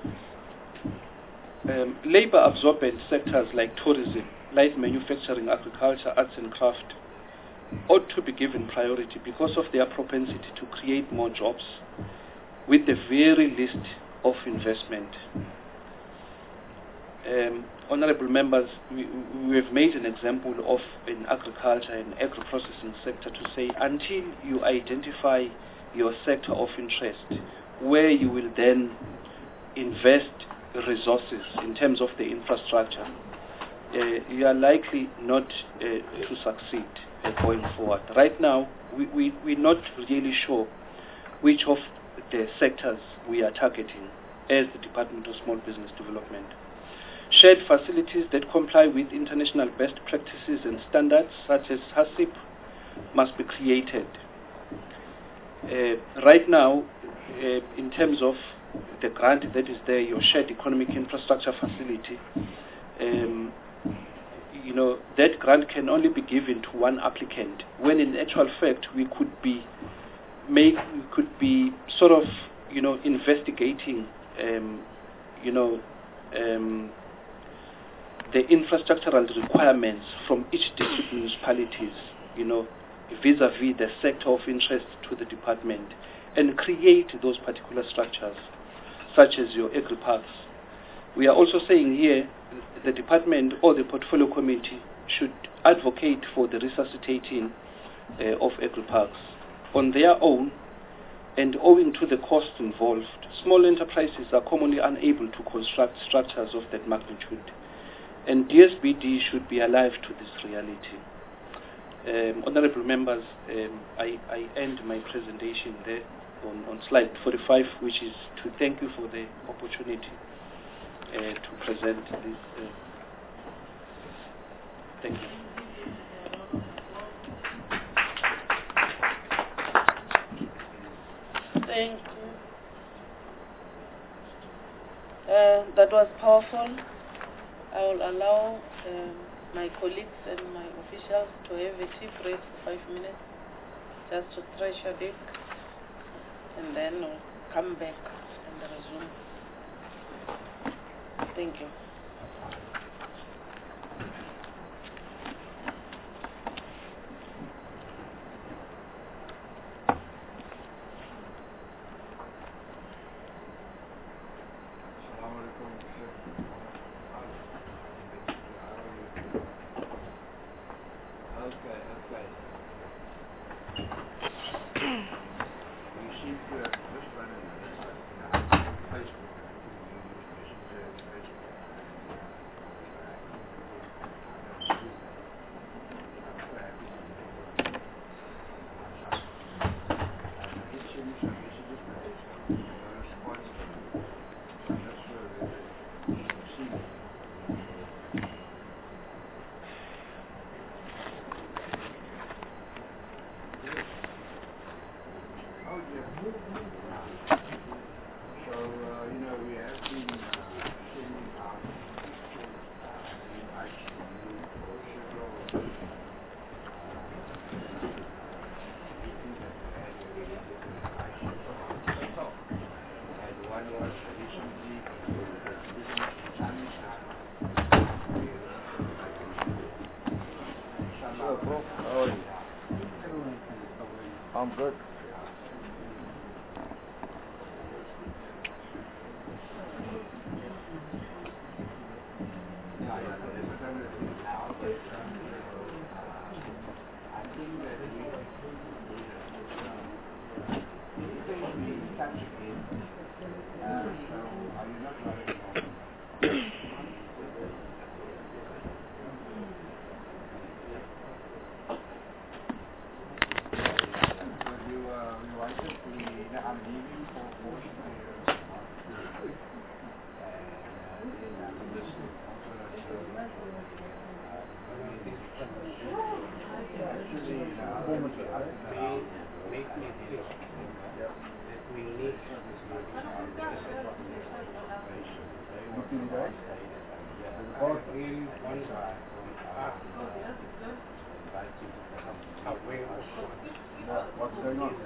Labor-absorbent sectors like tourism, light manufacturing, agriculture, arts and craft ought to be given priority because of their propensity to create more jobs with the very least of investment. Honorable members, we have made an example of an agriculture and agro-processing sector to say until you identify your sector of interest where you will then invest resources in terms of the infrastructure, you are likely not to succeed going forward. Right now, we're not really sure which of the sectors we are targeting as the Department of Small Business Development. Shared facilities that comply with international best practices and standards, such as HACCP, must be created. Right now, in terms of the grant that is there, your shared economic infrastructure facility, that grant can only be given to one applicant, when in actual fact we could be sort of investigating the infrastructural requirements from each district municipalities, vis-a-vis the sector of interest to the department, and create those particular structures, such as your agri-parks. We are also saying here the department or the portfolio committee should advocate for the resuscitating of agri-parks. On their own, and owing to the costs involved, small enterprises are commonly unable to construct structures of that magnitude. And DSBD should be alive to this reality. Honorable members, I end my presentation there on slide 45, which is to thank you for the opportunity to present this. Thank you. Thank you. That was powerful. I will allow my colleagues and my officials to have a tea break for 5 minutes, just to stretch a bit, and then we'll come back and resume. Thank you. I'm good. What's going on?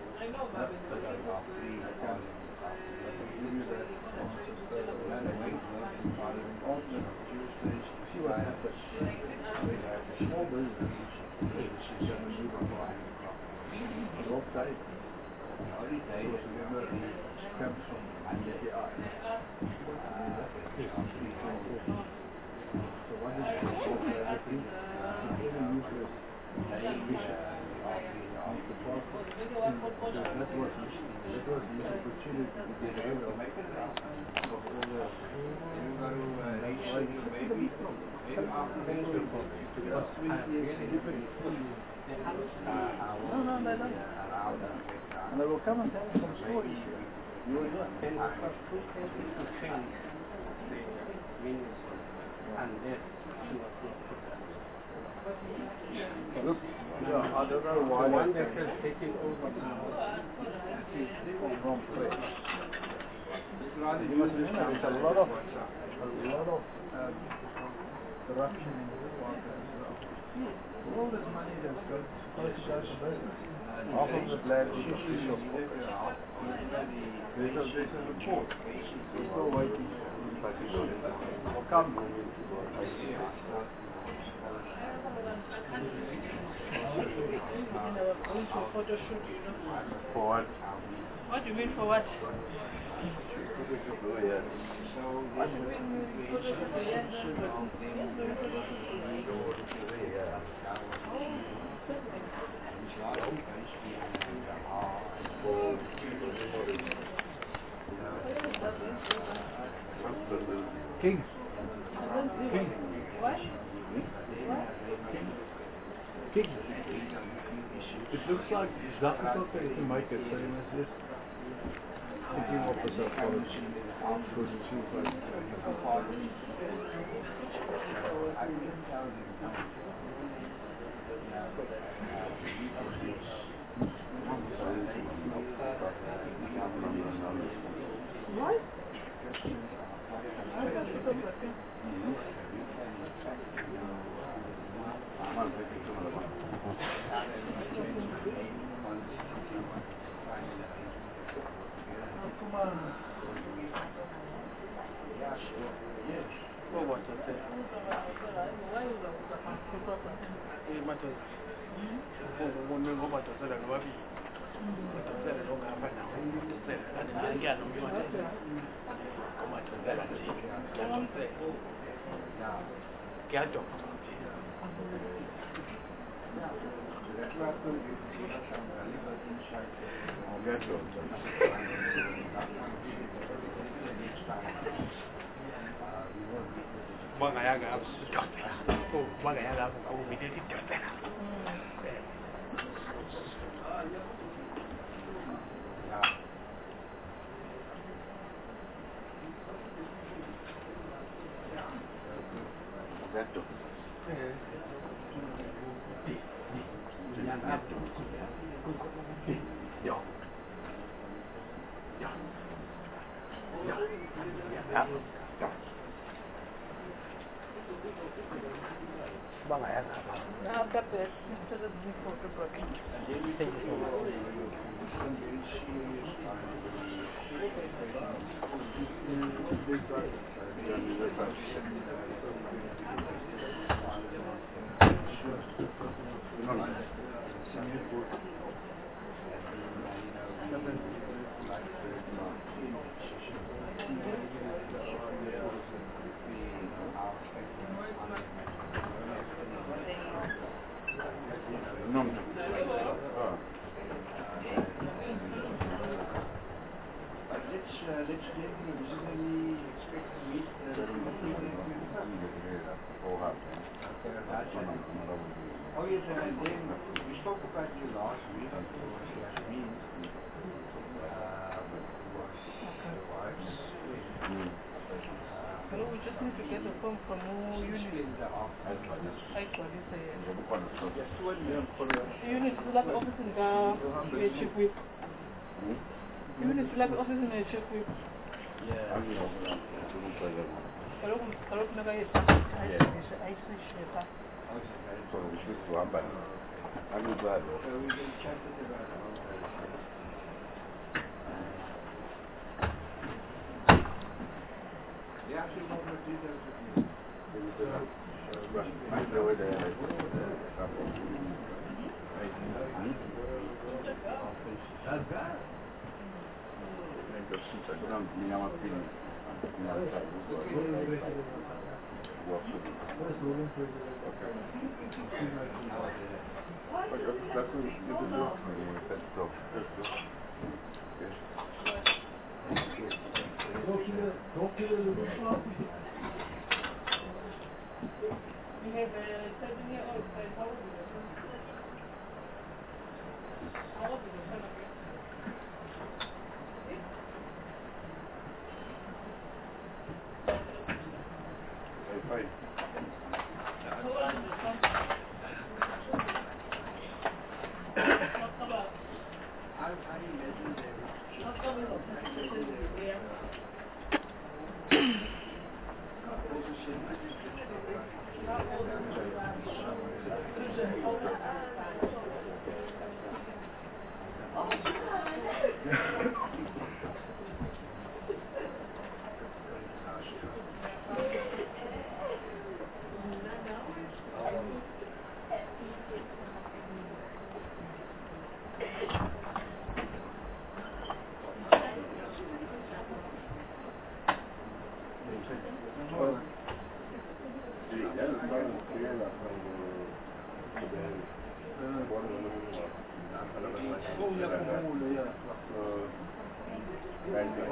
And they will come and tell some stories. You will learn. Look, I don't know why one that has taken over now from wrong place. You must remember there's a lot of corruption in the department as well. All this money that's going to start a business. Half of the black sheep is your book. There's a report. We're still waiting for it. Will come. Going to photo shoot, you know. For what? What do you mean for what? King. It looks like Zach is not going to make it, so he must just thinking of the psychology. Because it seems like I've got the photograph. Thank you so Oh yes, and then we spoke about you last week, Yasmin, Hello, we just need to get the form from unit. Unit is like office in the chief whip. Unit is like office in the chief whip. We have a 7-year-old friend. How old is your son? How old is your son again? How old is your son?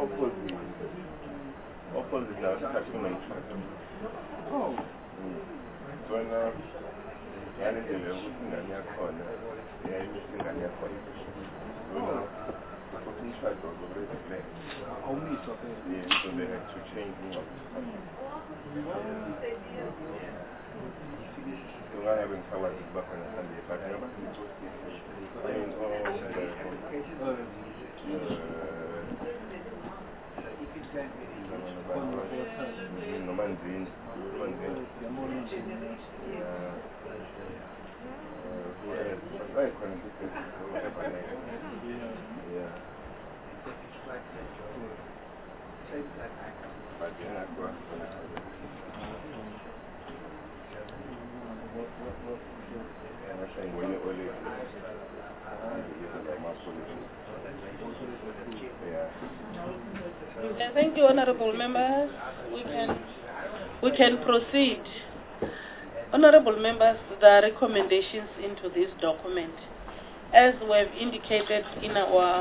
Oh. Only so Yeah, so they had to change me up. So I haven't covered it back on a Sunday, but I know Thank you, honorable members. We can proceed. Honorable members, there are recommendations into this document. As we have indicated in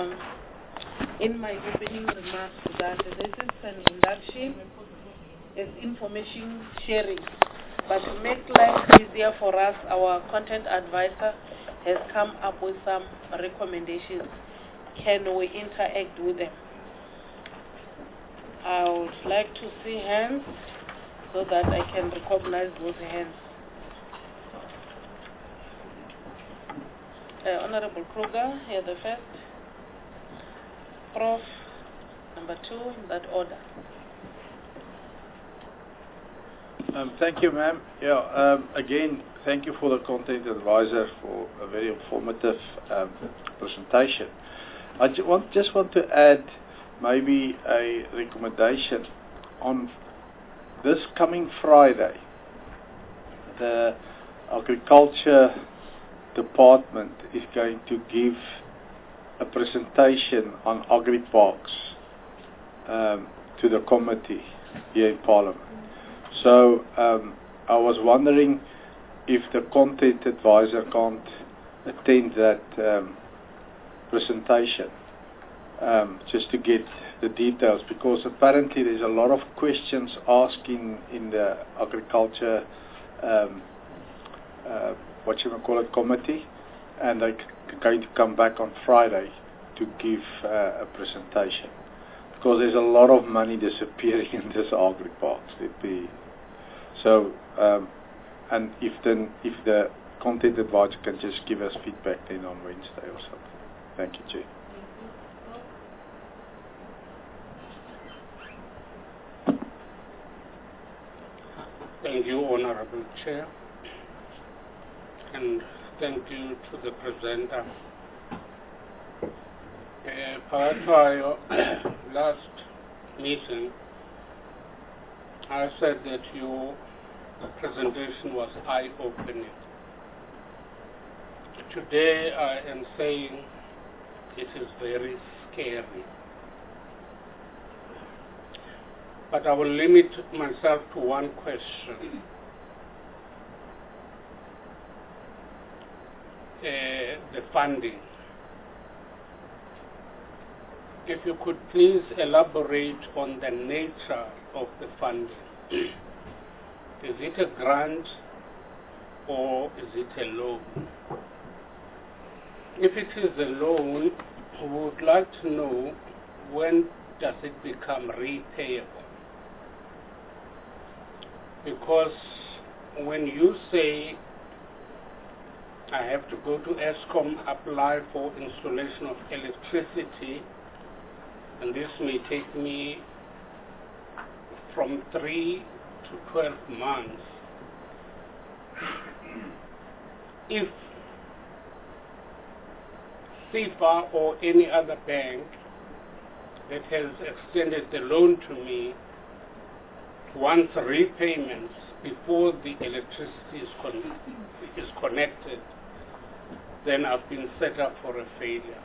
my opening remarks, that this is an induction, it's information sharing. But to make life easier for us, our content advisor has come up with some recommendations. Can we interact with them? I would like to see hands so that I can recognize those hands. Honorable Kruger, here the first. Prof, number 2, in that order. Thank you, ma'am. Yeah, again, thank you for the content advisor for a very informative presentation. I just want to add maybe a recommendation. On this coming Friday, the Agriculture Department is going to give a presentation on agri-parks to the committee here in Parliament. So I was wondering if the content advisor can't attend that presentation just to get the details, because apparently there's a lot of questions asking in the agriculture committee, and they're going to come back on Friday to give a presentation, because there's a lot of money disappearing in this agri-parks. So, and if the content advisor can just give us feedback then on Wednesday or something. Thank you, Chair. Thank you, Honorable Chair, and thank you to the presenter. Prior to our last meeting, I said that your presentation was eye-opening. Today I am saying it is very scary. But I will limit myself to one question. The funding. If you could please elaborate on the nature of the funding. Is it a grant or is it a loan? If it is a loan, we would like to know, when does it become repayable? Because when you say I have to go to Eskom, apply for installation of electricity, and this may take me from 3 to 12 months. If SEPA or any other bank that has extended the loan to me wants repayments before the electricity is connected, then I've been set up for a failure.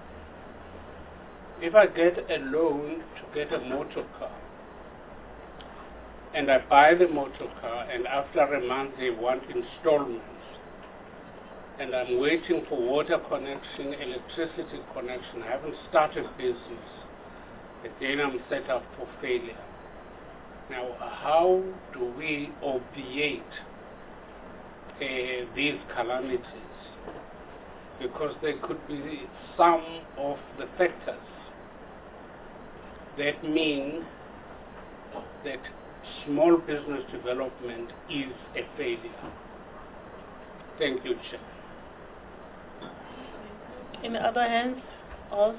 If I get a loan to get a motor car, and I buy the motor car, and after a month they want installments, and I'm waiting for water connection, electricity connection, I haven't started business, then I'm set up for failure. Now, how do we obviate these calamities, because there could be some of the factors that mean that small business development is a failure. Thank you, Chair. Any other hands? Or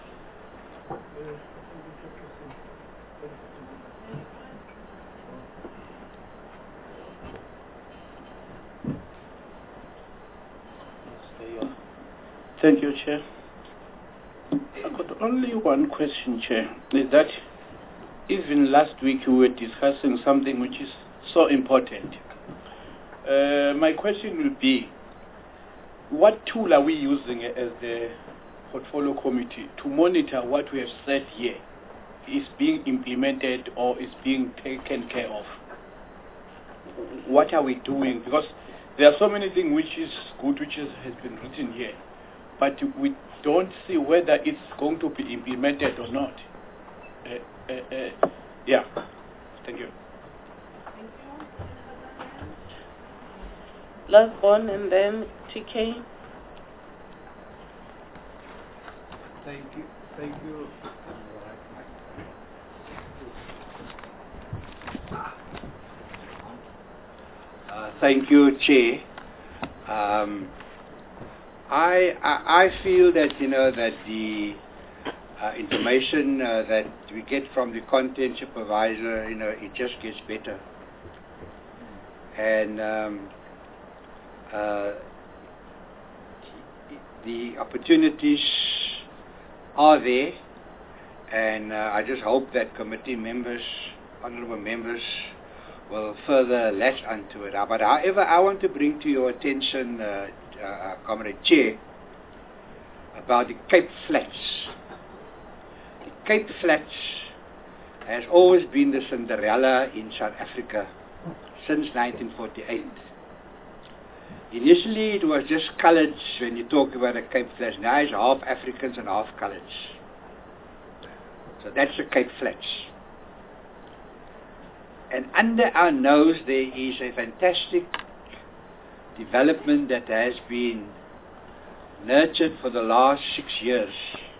Thank you, Chair. I've got only one question, Chair, is that even last week we were discussing something which is so important. My question will be, what tool are we using as the portfolio committee to monitor what we have said here is being implemented or is being taken care of? What are we doing? Because there are so many things which is good, which has been written here, but we don't see whether it's going to be implemented or not. Yeah. Thank you. last one and then TK. Thank you. Thank you. Thank you, Chair. I feel that that the information that we get from the content supervisor, it just gets better, and the opportunities are there, and I just hope that committee members, honourable members, will further latch onto it. But however, I want to bring to your attention, Comrade Chair, about the Cape Flats. The Cape Flats has always been the Cinderella in South Africa since 1948. Initially, it was just coloureds when you talk about the Cape Flats. Now it's half Africans and half coloureds. So that's the Cape Flats. And under our nose there is a fantastic development that has been nurtured for the last 6 years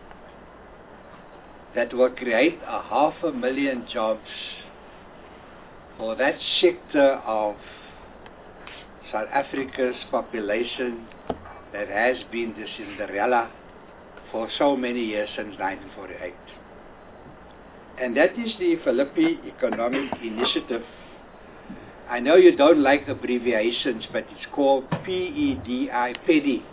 that will create 500,000 jobs for that sector of South Africa's population that has been the Cinderella for so many years since 1948. And that is the Philippi Economic Initiative. I know you don't like abbreviations, but it's called PEDI, PEDI.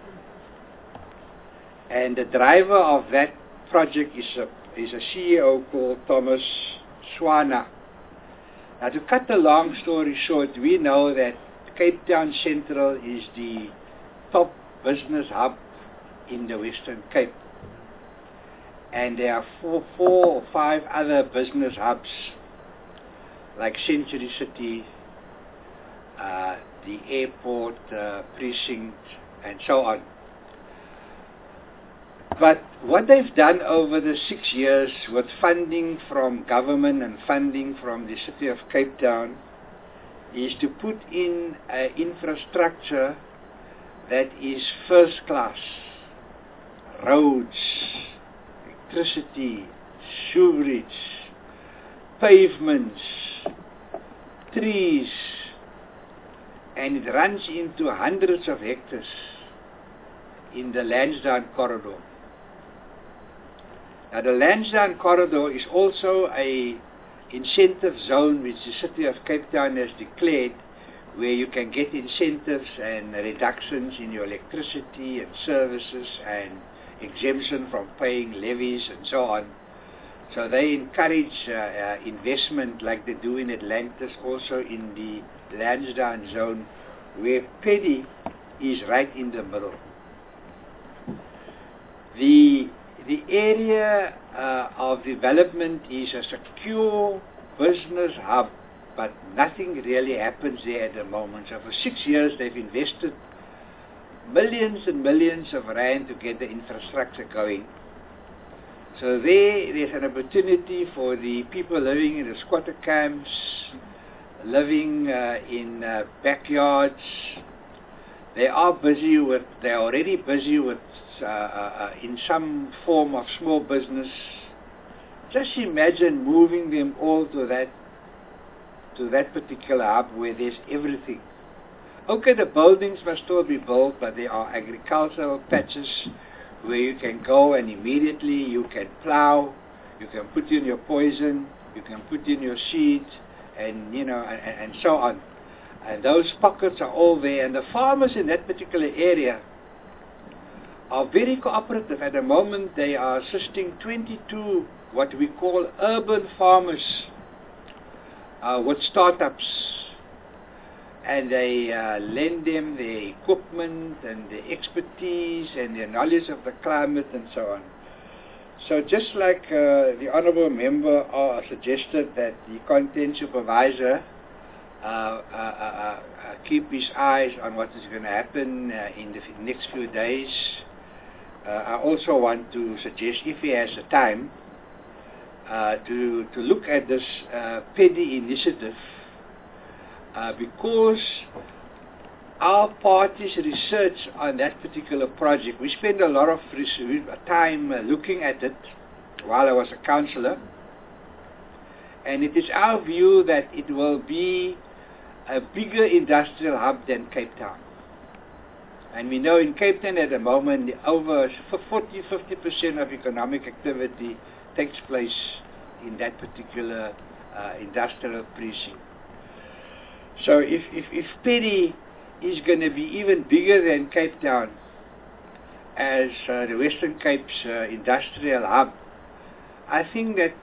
And the driver of that project is a CEO called Thomas Swana. Now, to cut the long story short, we know that Cape Town Central is the top business hub in the Western Cape. And there are four or five other business hubs like Century City, the airport precinct, and so on. But what they've done over the 6 years with funding from government and funding from the city of Cape Town is to put in infrastructure that is first class. Roads, electricity, sewerage, pavements, trees, and it runs into hundreds of hectares in the Lansdowne corridor. Now the Lansdowne corridor is also a incentive zone which the city of Cape Town has declared, where you can get incentives and reductions in your electricity and services and exemption from paying levies and so on. So they encourage investment like they do in Atlantis, also in the Lansdowne zone, where PEDI is right in the middle. The area of development is a secure business hub, but nothing really happens there at the moment. So for 6 years they've invested millions and millions of rand to get the infrastructure going. So there's an opportunity for the people living in the squatter camps, living in backyards, they are already busy with in some form of small business. Just imagine moving them all to that particular hub where there's everything. Okay, the buildings must still be built, but there are agricultural patches where you can go and immediately you can plow, you can put in your poison, you can put in your seeds, and and so on. And those pockets are all there, and the farmers in that particular area are very cooperative. At the moment, they are assisting 22 what we call urban farmers with startups, and they lend them their equipment and their expertise and their knowledge of the climate and so on. So just like the honourable member suggested that the content supervisor keep his eyes on what is going to happen in the next few days, I also want to suggest, if he has the time, to look at this PEDI initiative, because our party's research on that particular project, we spent a lot of time looking at it while I was a councillor, and it is our view that it will be a bigger industrial hub than Cape Town. And we know in Cape Town at the moment over 40-50% of economic activity takes place in that particular industrial precinct. So if PEDI is going to be even bigger than Cape Town as the Western Cape's industrial hub, I think that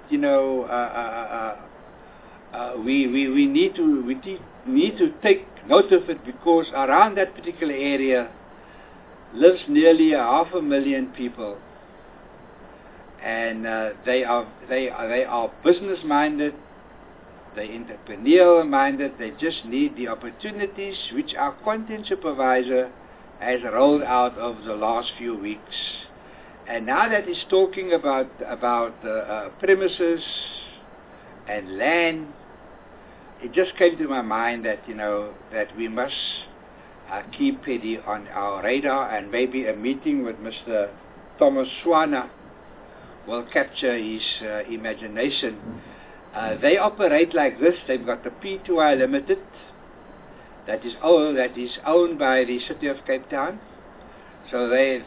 we need to take note of it, because around that particular area lives nearly 500,000 people, and they are business minded, they're entrepreneurial minded. They just need the opportunities which our content supervisor has rolled out over the last few weeks. And now that he's talking about premises and land, it just came to my mind that that we must keep PEDI on our radar, and maybe a meeting with Mr. Thomas Swana will capture his imagination. They operate like this. They've got the P2I Limited that is owned by the City of Cape Town. So they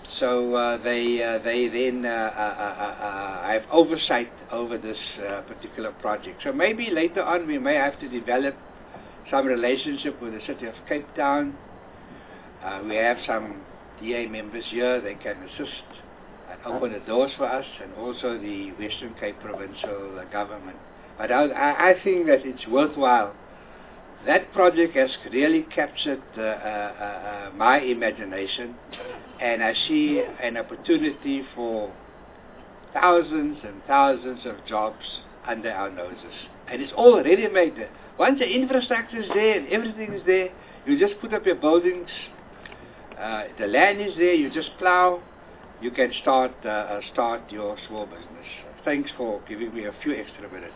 then have oversight over this particular project. So maybe later on we may have to develop some relationship with the City of Cape Town. We have some DA members here. They can assist and open the doors for us, and also the Western Cape Provincial Government. But I think that it's worthwhile. That project has really captured my imagination, and I see an opportunity for thousands and thousands of jobs under our noses. And it's all ready-made. Once the infrastructure is there and everything is there, you just put up your buildings, the land is there, you just plow, you can start your small business. Thanks for giving me a few extra minutes.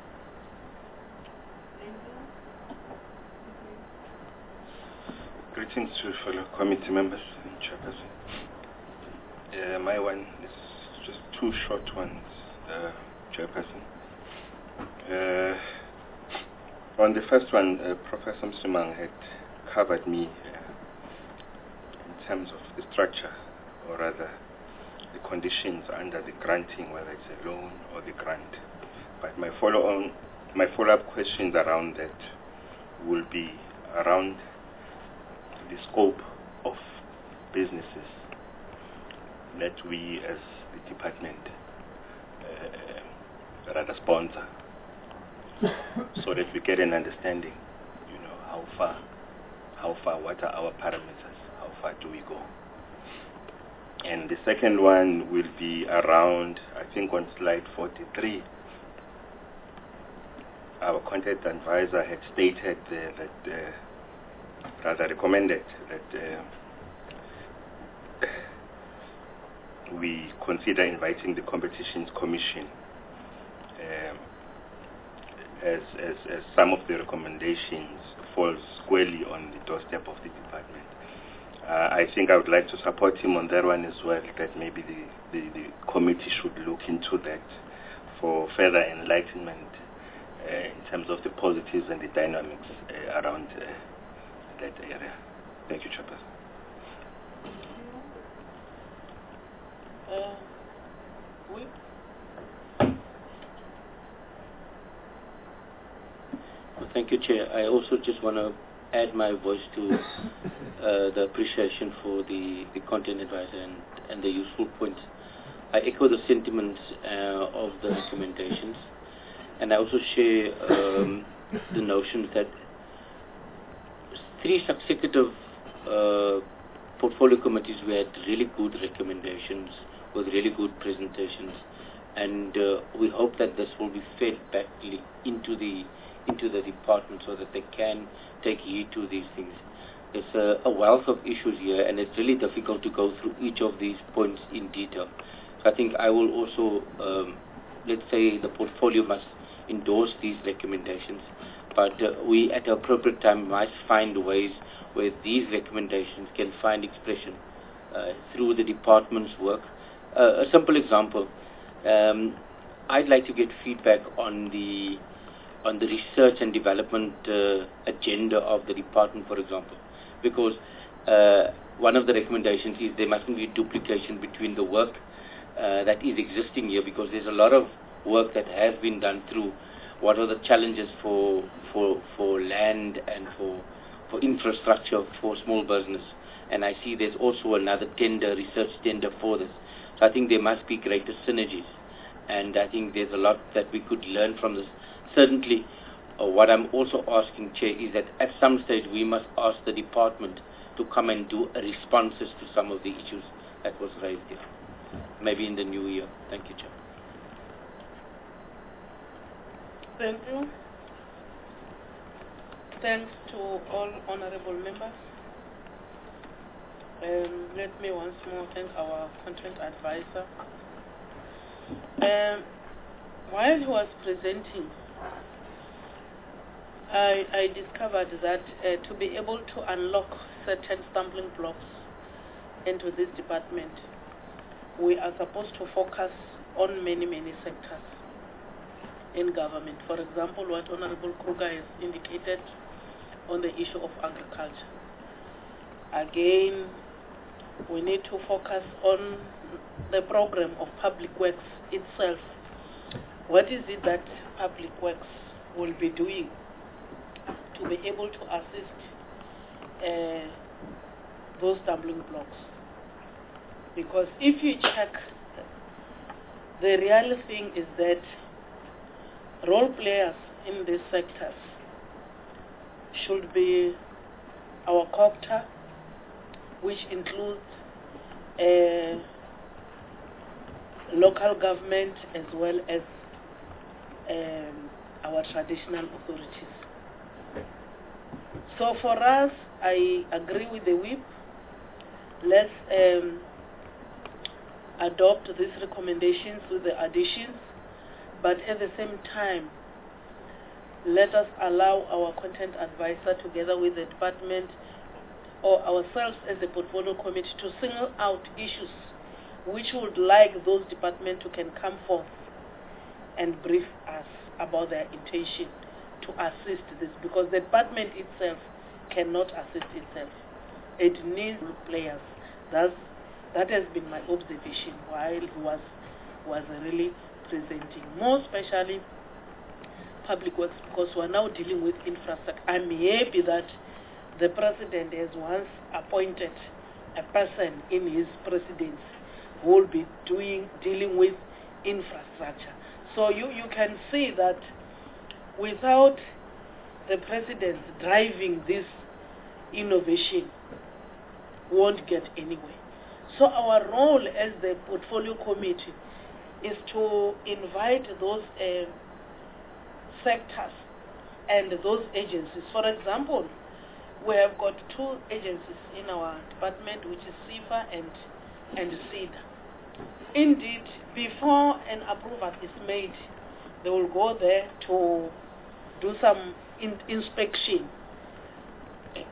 Greetings to fellow committee members and chairperson. My one is just two short ones, chairperson. On the first one, Professor Msimang had covered me in terms of the structure, or rather the conditions under the granting, whether it's a loan or the grant. But my follow-up questions around that will be around the scope of businesses that we as the department rather sponsor, so that we get an understanding, how far, what are our parameters, how far do we go. And the second one will be around, I think on slide 43, our content advisor had stated rather recommended that we consider inviting the Competitions Commission, as some of the recommendations fall squarely on the doorstep of the department. I think I would like to support him on that one as well, that maybe the committee should look into that for further enlightenment in terms of the positives and the dynamics around that area. Thank you, Chairperson. Thank you, Chair. I also just want to add my voice to the appreciation for the content advisor and the useful points. I echo the sentiments of the recommendations, and I also share the notion that 3 consecutive portfolio committees, we had really good recommendations with really good presentations, and we hope that this will be fed back into the department so that they can take heed to these things. There's a wealth of issues here, and it's really difficult to go through each of these points in detail. So I think I will also, let's say the portfolio must endorse these recommendations, but we at the appropriate time must find ways where these recommendations can find expression through the department's work. A simple example, I'd like to get feedback on the research and development agenda of the department, for example, because one of the recommendations is there mustn't be duplication between the work that is existing here, because there's a lot of work that has been done through what are the challenges for land and for infrastructure for small business. And I see there's also another research tender for this. So I think there must be greater synergies, and I think there's a lot that we could learn from this. Certainly, what I'm also asking, Chair, is that at some stage we must ask the department to come and do responses to some of the issues that was raised here, maybe in the new year. Thank you, Chair. Thank you. Thanks to all honorable members. Let me once more thank our content advisor. While he was presenting, I discovered that to be able to unlock certain stumbling blocks into this department, we are supposed to focus on many sectors in government. For example, what Honorable Kruger has indicated on the issue of agriculture. Again, we need to focus on the program of public works itself. What is it that public works will be doing to be able to assist those stumbling blocks? Because if you check, the real thing is that role players in these sectors should be our COGTA, which includes local government as well as our traditional authorities. So for us, I agree with the whip. Let's adopt these recommendations with the additions, but at the same time, let us allow our content advisor together with the department or ourselves as the portfolio committee to single out issues which would like those departments to can come forth and brief us about their intention to assist this, because the department itself cannot assist itself. It needs players. That has been my observation while he was really presenting, more especially public works, because we are now dealing with infrastructure. I'm happy that the president has once appointed a person in his presidency who will be dealing with infrastructure. So you can see that without the president driving this innovation, we won't get anywhere. So our role as the portfolio committee is to invite those sectors and those agencies. For example, we have got 2 agencies in our department, which is SIFA and SIDA. Indeed, before an approval is made, they will go there to do some inspection.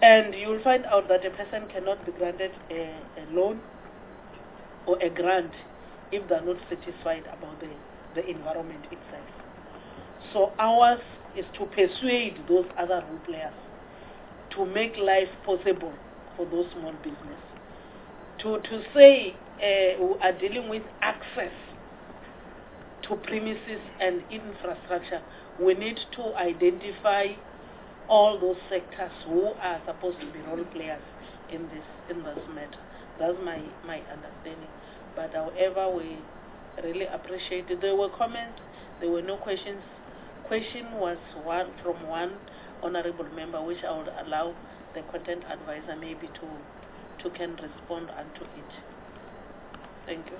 And you'll find out that a person cannot be granted a loan or a grant if they're not satisfied about the environment itself. So ours is to persuade those other role players to make life possible for those small businesses. To say we are dealing with access to premises and infrastructure, we need to identify all those sectors who are supposed to be role players in this matter. That's my understanding. But however, we really appreciate it. There were comments, there were no questions. Question was from one honorable member, which I would allow the content advisor maybe to can respond unto it. Thank you.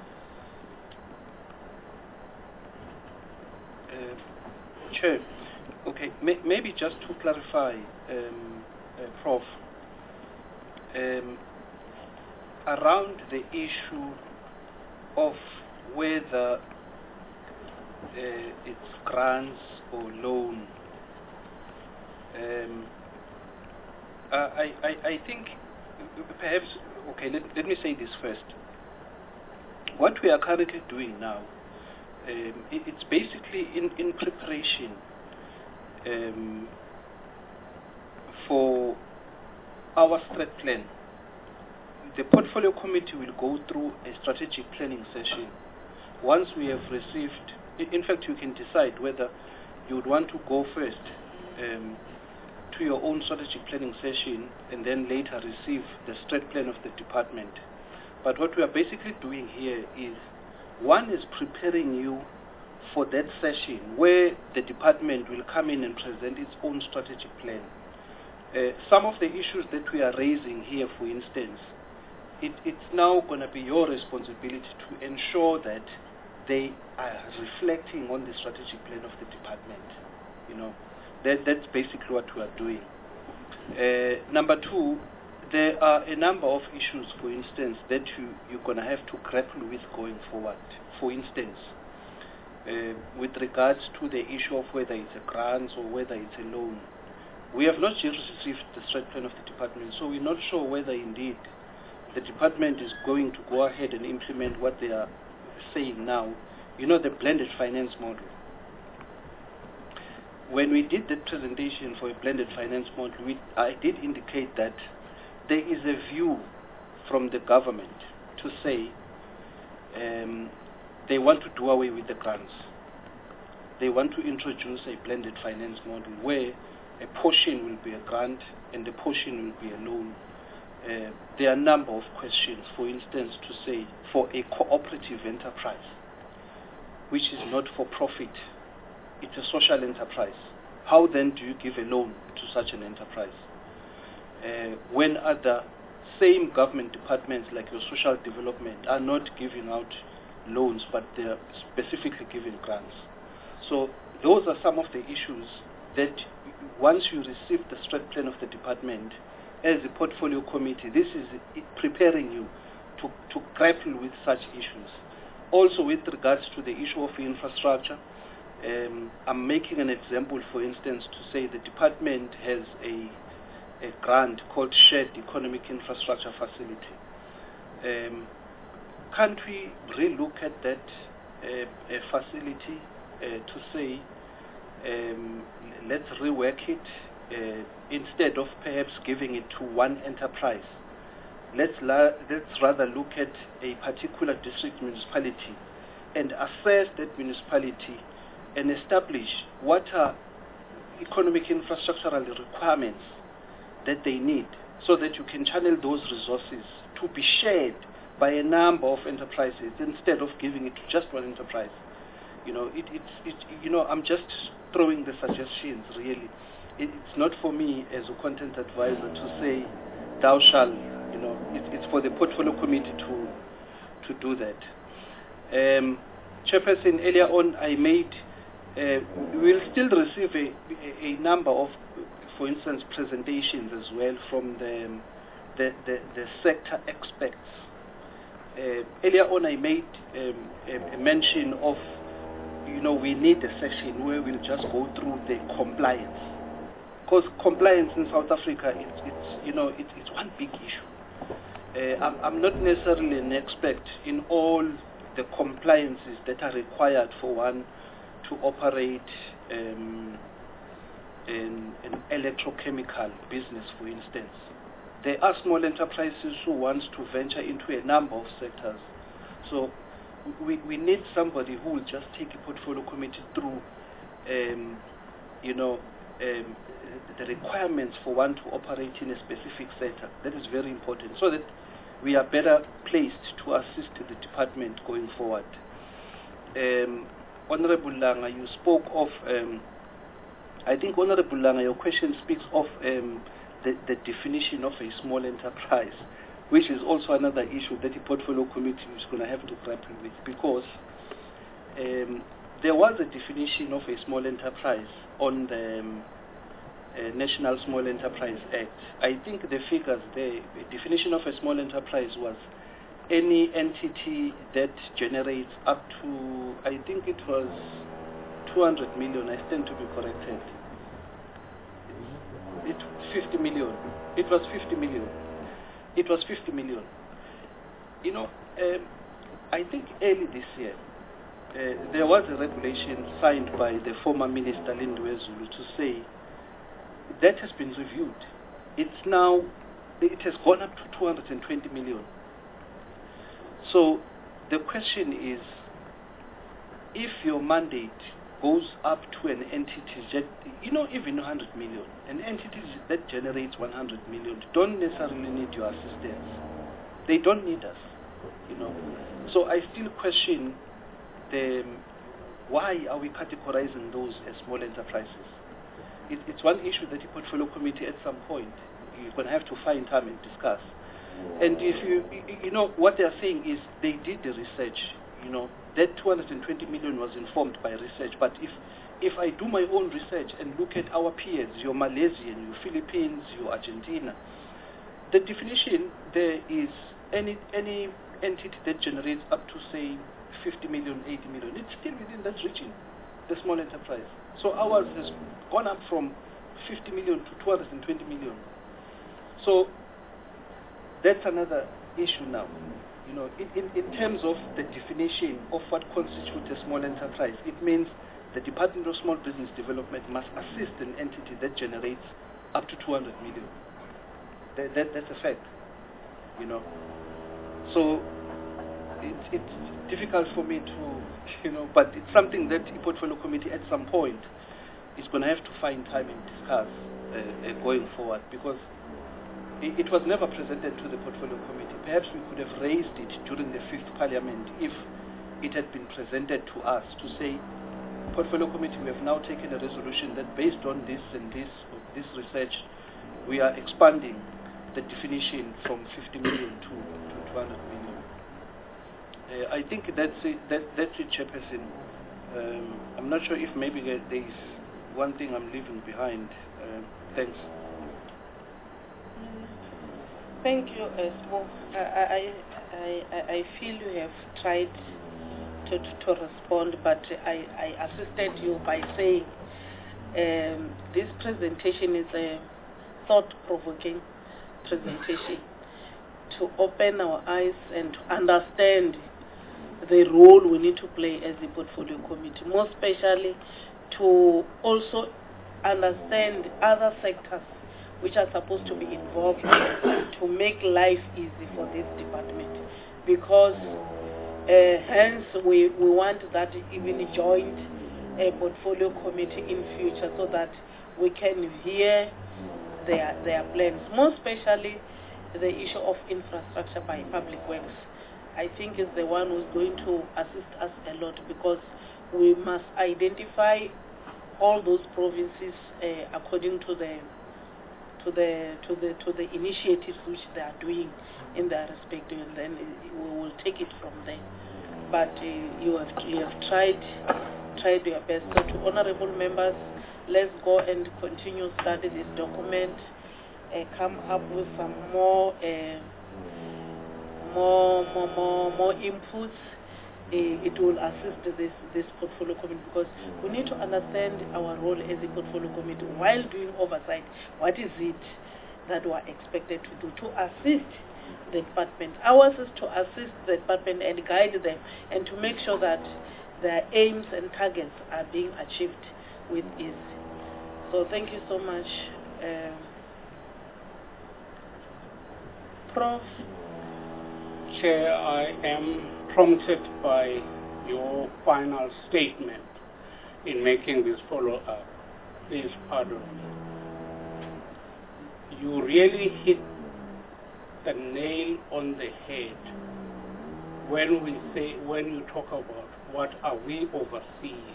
Chair, okay, maybe just to clarify, Prof, around the issue of whether it's grants or loan, I think perhaps, okay, let me say this first. What we are currently doing now, it's basically in preparation for our strat plan. The portfolio committee will go through a strategic planning session. Once we have received, in fact, you can decide whether you would want to go first to your own strategic planning session and then later receive the strat plan of the department. But what we are basically doing here is, one is preparing you for that session where the department will come in and present its own strategic plan. Some of the issues that we are raising here, for instance, it's now going to be your responsibility to ensure that they are reflecting on the strategic plan of the department. You know, that's basically what we are doing. Number two, there are a number of issues, for instance, that you're going to have to grapple with going forward. For instance, with regards to the issue of whether it's a grant or whether it's a loan, we have not yet received the strat plan of the department, so we're not sure whether indeed the department is going to go ahead and implement what they are saying now. You know, the blended finance model. When we did the presentation for a blended finance model, I did indicate that there is a view from the government to say they want to do away with the grants. They want to introduce a blended finance model where a portion will be a grant and a portion will be a loan. There are a number of questions, for instance, to say for a cooperative enterprise, which is not for profit, it's a social enterprise. How then do you give a loan to such an enterprise? When other same government departments like your social development are not giving out loans, but they're specifically giving grants. So those are some of the issues that once you receive the strat plan of the department, as a portfolio committee, this is preparing you to grapple with such issues. Also with regards to the issue of infrastructure, I'm making an example, for instance, to say the department has a grant called Shared Economic Infrastructure Facility. Can't we re-look at that facility to say, let's rework it, instead of perhaps giving it to one enterprise? Let's rather look at a particular district municipality and assess that municipality and establish what are economic infrastructural requirements that they need, so that you can channel those resources to be shared by a number of enterprises instead of giving it to just one enterprise. You know, I'm just throwing the suggestions, really. It's not for me as a content advisor to say, thou shalt, you know, it's for the portfolio committee to do that. Chairperson, earlier on I made, we'll still receive a number of, for instance, presentations as well from the sector experts. Earlier on I made a mention of, you know, we need a session where we'll just go through the compliance. because compliance in South Africa, it's one big issue. I'm not necessarily an expert in all the compliances that are required for one to operate an electrochemical business, for instance. There are small enterprises who want to venture into a number of sectors. So we need somebody who will just take a portfolio committee through, the requirements for one to operate in a specific sector. That is very important, so that we are better placed to assist the department going forward. Honorable Langa, you spoke of, I think Honorable Langa, your question speaks of the definition of a small enterprise, which is also another issue that the portfolio committee is going to have to grapple with, because there was a definition of a small enterprise on the National Small Enterprise Act. I think the figures there, the definition of a small enterprise was any entity that generates up to, I think it was 200 million, I stand to be corrected. 50 million. It was 50 million. It was 50 million. I think early this year, there was a regulation signed by the former Minister Lindiwe Zulu to say that has been reviewed. It has gone up to 220 million. So the question is, if your mandate goes up to an entity that, even 100 million, an entity that generates 100 million don't necessarily need your assistance. They don't need us, So I still question why are we categorizing those as small enterprises? It's one issue that the portfolio committee at some point, you're going to have to find time and discuss. And if what they're saying is they did the research, that 220 million was informed by research. But if I do my own research and look at our peers, your Malaysian, your Philippines, your Argentina, the definition there is any entity that generates up to, say, 50 million, 80 million, it's still within that region, the small enterprise. So ours has gone up from 50 million to 220 million. So that's another issue now. In terms of the definition of what constitutes a small enterprise, it means the Department of Small Business Development must assist an entity that generates up to 200 million. That's a fact, So it's difficult for me to, but it's something that the portfolio committee at some point is going to have to find time and discuss going forward, because it was never presented to the portfolio committee. Perhaps we could have raised it during the 5th Parliament if it had been presented to us to say, portfolio committee, we have now taken a resolution that based on this and this research, we are expanding the definition from 50 million to 200 million. I think that's it, Chairperson. I'm not sure if maybe there is one thing I'm leaving behind. Thanks. Thank you, Smo. I feel you have tried to respond, but I assisted you by saying this presentation is a thought-provoking presentation to open our eyes and to understand the role we need to play as the portfolio committee, more especially to also understand other sectors which are supposed to be involved to make life easy for this department, because hence we want that even joint portfolio committee in future, so that we can hear their plans, more especially the issue of infrastructure by public works. I think is the one who's going to assist us a lot, because we must identify all those provinces according to the initiatives which they are doing in their respective, and then we will take it from there. But you have tried your best. So to honorable members, let's go and continue study this document, come up with some more inputs, it will assist this portfolio committee, because we need to understand our role as a portfolio committee while doing oversight. What is it that we are expected to do to assist the department? Ours is to assist the department and guide them and to make sure that their aims and targets are being achieved with ease. So thank you so much. Prof. Chair, I am prompted by your final statement in making this follow-up. Please pardon me. You really hit the nail on the head when you talk about what are we overseeing.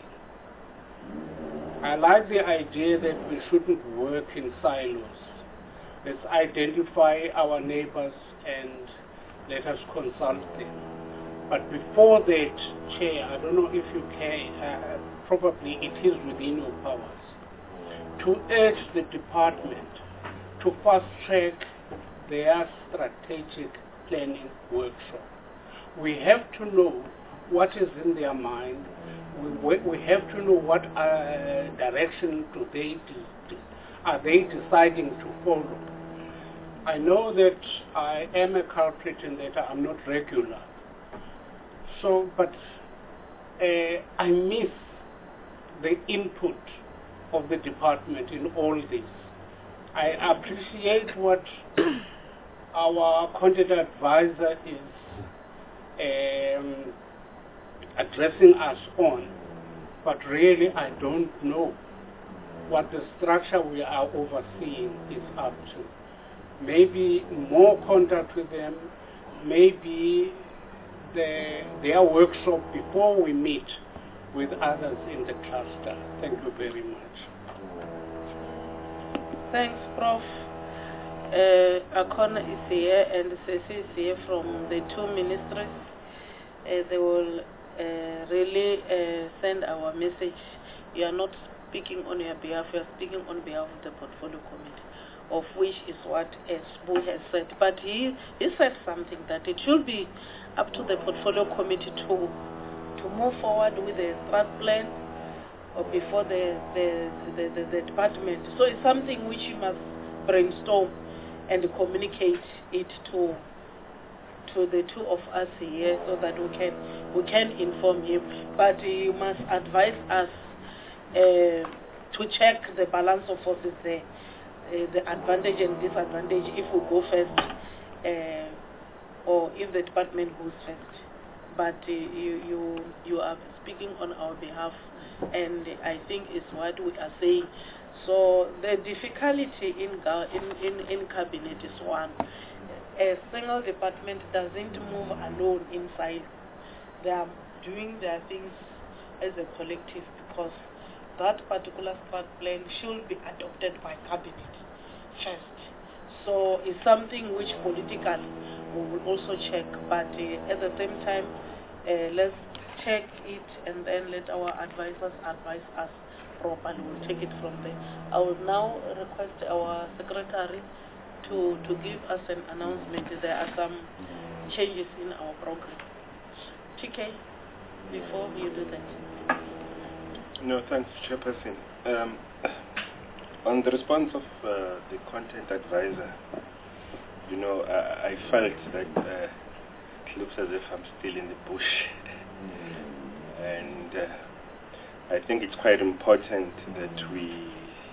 I like the idea that we shouldn't work in silos. Let's identify our neighbors and let us consult them. But before that, Chair, I don't know if you can, probably it is within your powers, to urge the department to fast-track their strategic planning workshop. We have to know what is in their mind. We have to know what direction are they deciding to follow. I know that I am a culprit in that I'm not regular. So, but I miss the input of the department in all this. I appreciate what our content advisor is addressing us on, but really I don't know what the structure we are overseeing is up to. Maybe more contact with them, maybe their workshop before we meet with others in the cluster. Thank you very much. Thanks, Prof. Akona is here and Ceci is here from the two ministries. They will really send our message. You are not speaking on your behalf, you are speaking on behalf of the portfolio committee, of which is what Sbu has said. But he said something that it should be up to the portfolio committee to move forward with the strat plan or before the department. So it's something which you must brainstorm and communicate it to the two of us here so that we can inform him. But you must advise us to check the balance of forces there, the advantage and disadvantage if we go first or if the department goes first. But you are speaking on our behalf, and I think it's what we are saying. So the difficulty in cabinet is one. A single department doesn't move alone inside. They are doing their things as a collective, because that particular strat plan should be adopted by cabinet first. So it's something which politically we will also check, but at the same time, let's check it and then let our advisors advise us properly. We'll take it from there. I will now request our secretary to give us an announcement. There are some changes in our program. TK, before you do that. No, thanks, Chairperson. On the response of the content advisor, you know, I felt that it looks as if I'm still in the bush. And I think it's quite important that we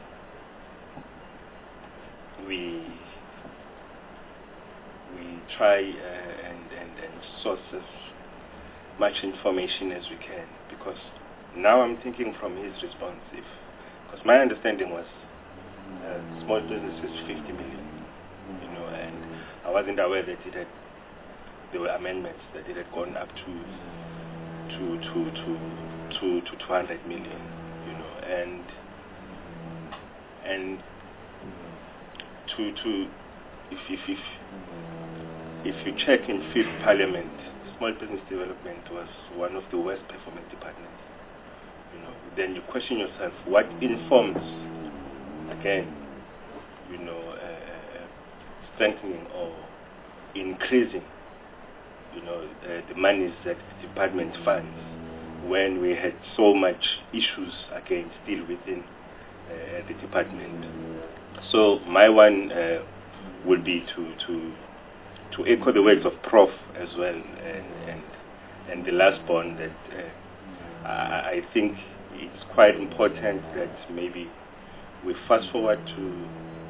try and source as much information as we can, because now I'm thinking from his response, because my understanding was small businesses 50 million, you know, and I wasn't aware that there were amendments that it had gone up to 200 million, you know, and if you check in 5th Parliament, small business development was one of the worst performing departments. You know, then you question yourself, what informs, again, you know, strengthening or increasing the monies that the department funds when we had so much issues again still within the department. So my one would be to echo the words of Prof as well, and the last one that I think it's quite important that maybe we fast forward to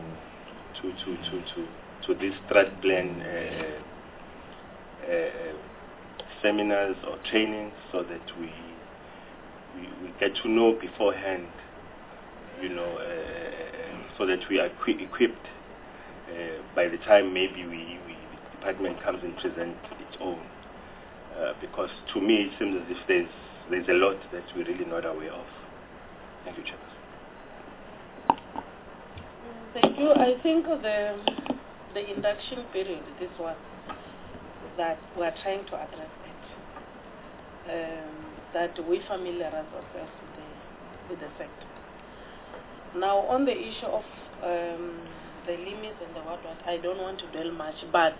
this strat plan seminars or trainings, so that we get to know beforehand, so that we are equipped by the time maybe the department comes and presents its own. Because to me it seems as if there's a lot that we're really not aware of. Thank you, Chairman. Thank you. I think the induction period, this one, that we are trying to address it, that we familiarize ourselves with the sector. Now, on the issue of the limits and the what, I don't want to dwell much, but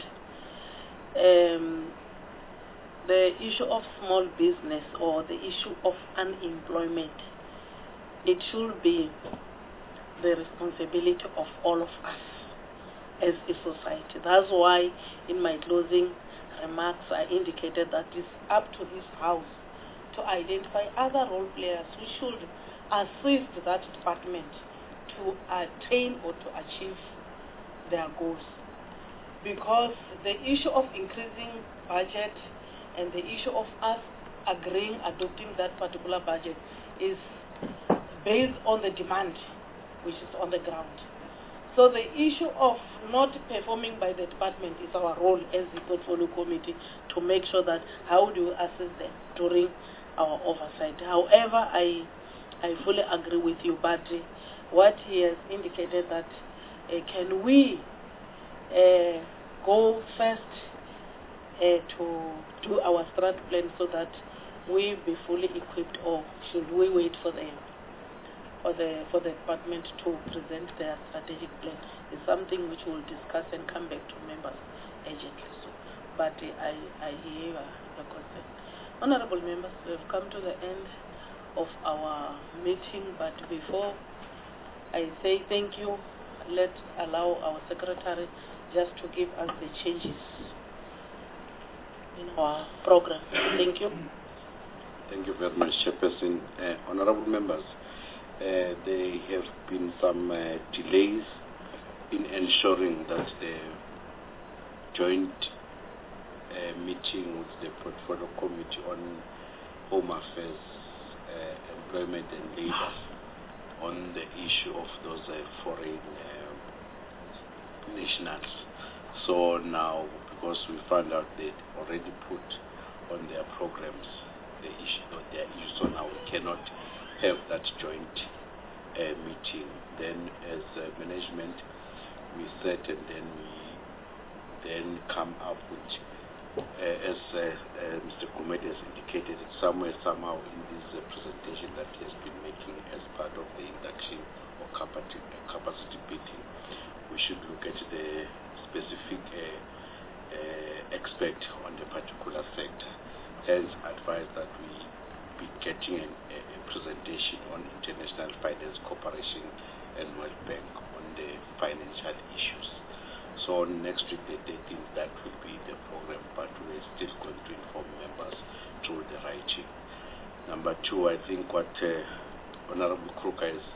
the issue of small business or the issue of unemployment, it should be the responsibility of all of us as a society. That's why in my closing remarks I indicated that it's up to this House to identify other role players who should assist that department to attain or to achieve their goals. Because the issue of increasing budget and the issue of us adopting that particular budget is based on the demand which is on the ground. So the issue of not performing by the department is our role as the portfolio committee to make sure that how do we assist them during our oversight. However, I fully agree with you, but what he has indicated that can we go first to do our strat plan so that we be fully equipped, or should we wait for the department to present their strategic plan? Is something which we'll discuss and come back to members urgently. So, but I hear your concern. Honorable members, we have come to the end of our meeting, but before I say thank you, let's allow our secretary just to give us the changes in our program. Thank you. Thank you very much, Chairperson. Honorable members, there have been some delays in ensuring that the joint meeting with the Portfolio Committee on Home Affairs, Employment and Labour on the issue of those foreign nationals. So now, because we found out they already put on their programs their issues, so now we cannot have that joint meeting. Then as management, we said, and then we come up with, as Mr. Gumede has indicated, somehow in this presentation that he has been making as part of the induction or capacity building, we should look at the specific aspect on the particular sector. Hence, advise that we be getting a presentation on International Finance Corporation and World Bank on the financial issues. So next week, the 13th, that will be the program, but we're still going to inform members through the writing. Number two, I think what Honorable Kruger has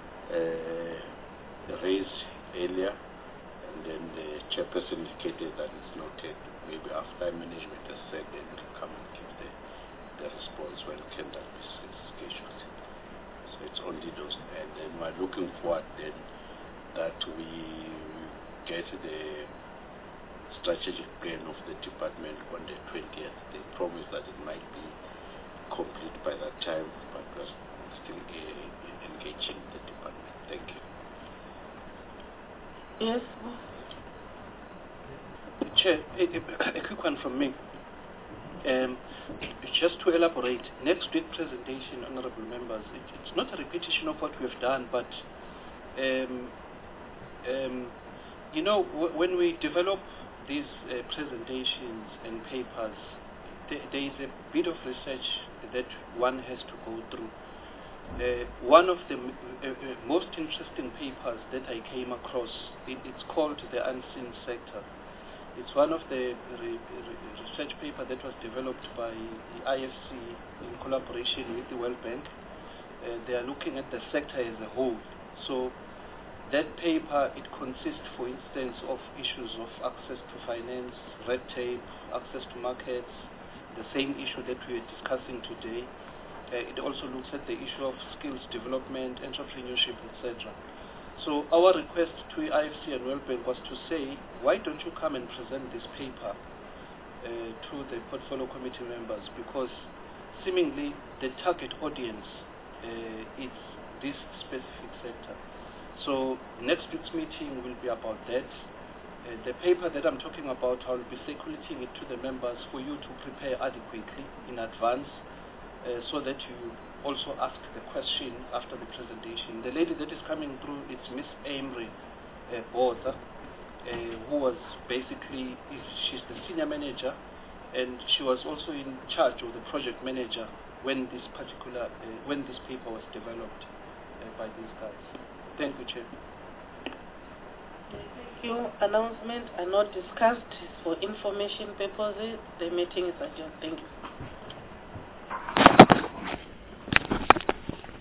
raised earlier, and then the chairperson indicated that it's noted. Maybe after management has said, then we'll come and give the response when can that be scheduled. So it's only those. And then we're looking forward then that we get the strategic plan of the department on the 20th. They promised that it might be complete by that time, but we're still engaging the department. Thank you. Yes. Chair, a quick one from me. Just to elaborate, next week presentation, honorable members, it's not a repetition of what we have done, but when we develop these presentations and papers, there is a bit of research that one has to go through. One of the most interesting papers that I came across, it's called The Unseen Sector. It's one of the research paper that was developed by the IFC in collaboration with the World Bank. They are looking at the sector as a whole. So that paper, it consists, for instance, of issues of access to finance, red tape, access to markets, the same issue that we are discussing today. It also looks at the issue of skills development, entrepreneurship, etc. So our request to IFC and World Bank was to say, why don't you come and present this paper to the portfolio committee members, because seemingly the target audience is this specific sector. So next week's meeting will be about that. The paper that I'm talking about, I'll be circulating it to the members for you to prepare adequately in advance, so that you also ask the question after the presentation. The lady that is coming through is Miss Amory Botha, who was basically, she's the senior manager, and she was also in charge of the project manager when this paper was developed by these guys. Thank you, Chair. Thank you. Announcements are not discussed for information purposes. The meeting is adjourned. Thank you.